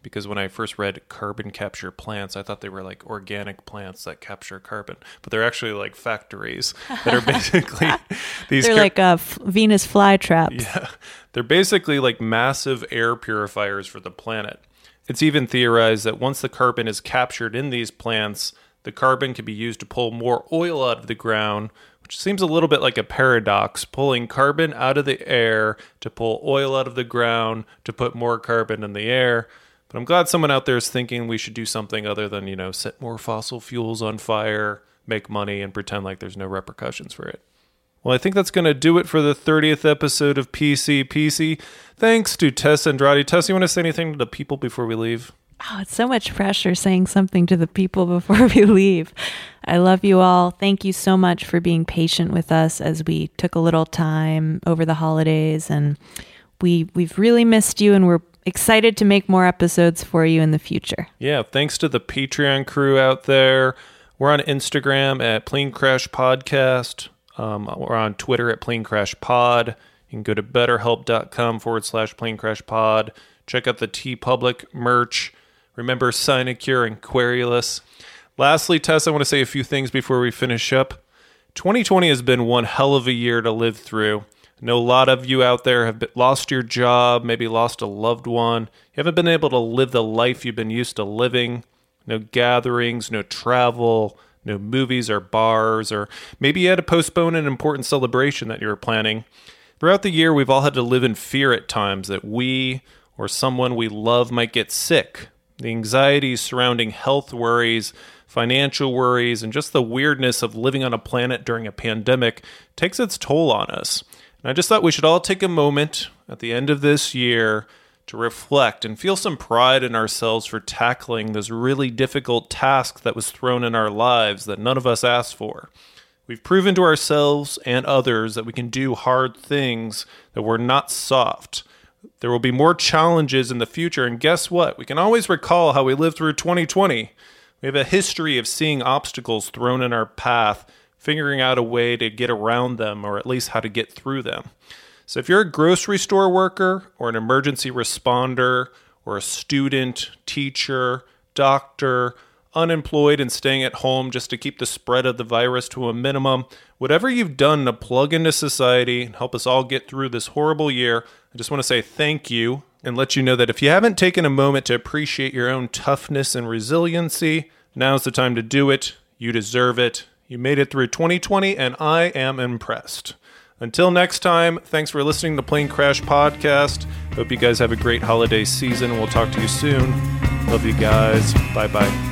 because when I first read carbon capture plants, I thought they were like organic plants that capture carbon, but they're actually like factories that are basically these. They're car- like uh, f- Venus flytraps. Yeah, they're basically like massive air purifiers for the planet. It's even theorized that once the carbon is captured in these plants, the carbon can be used to pull more oil out of the ground, which seems a little bit like a paradox, pulling carbon out of the air to pull oil out of the ground to put more carbon in the air. But I'm glad someone out there is thinking we should do something other than, you know, set more fossil fuels on fire, make money, and pretend like there's no repercussions for it. Well, I think that's going to do it for the thirtieth episode of P C P C. Thanks to Tess Andrade. Tess, you want to say anything to the people before we leave? Oh, it's so much pressure saying something to the people before we leave. I love you all. Thank you so much for being patient with us as we took a little time over the holidays, and we we've really missed you, and we're excited to make more episodes for you in the future. Yeah, thanks to the Patreon crew out there. We're on Instagram at Plane Crash Podcast. Um, we're on Twitter at Plane Crash Pod. You can go to betterhelp.com forward slash Plane Crash Pod. Check out the TeePublic merch. Remember Sinecure and Querulous. Lastly, Tess, I want to say a few things before we finish up. twenty twenty has been one hell of a year to live through. I know a lot of you out there have been, lost your job, maybe lost a loved one. You haven't been able to live the life you've been used to living. No gatherings, no travel, no movies or bars, or maybe you had to postpone an important celebration that you were planning. Throughout the year, we've all had to live in fear at times that we or someone we love might get sick. The anxieties surrounding health worries, financial worries, and just the weirdness of living on a planet during a pandemic takes its toll on us. And I just thought we should all take a moment at the end of this year to reflect and feel some pride in ourselves for tackling this really difficult task that was thrown in our lives that none of us asked for. We've proven to ourselves and others that we can do hard things, that we're not soft. There will be more challenges in the future, and guess what? We can always recall how we lived through twenty twenty. We have a history of seeing obstacles thrown in our path, figuring out a way to get around them, or at least how to get through them. So if you're a grocery store worker, or an emergency responder, or a student, teacher, doctor, unemployed and staying at home just to keep the spread of the virus to a minimum, whatever you've done to plug into society and help us all get through this horrible year, I just want to say thank you and let you know that if you haven't taken a moment to appreciate your own toughness and resiliency, now's the time to do it. You deserve it. You made it through twenty twenty, and I am impressed. Until next time, thanks for listening to Plane Crash Podcast. Hope you guys have a great holiday season. We'll talk to you soon. Love you guys. Bye-bye.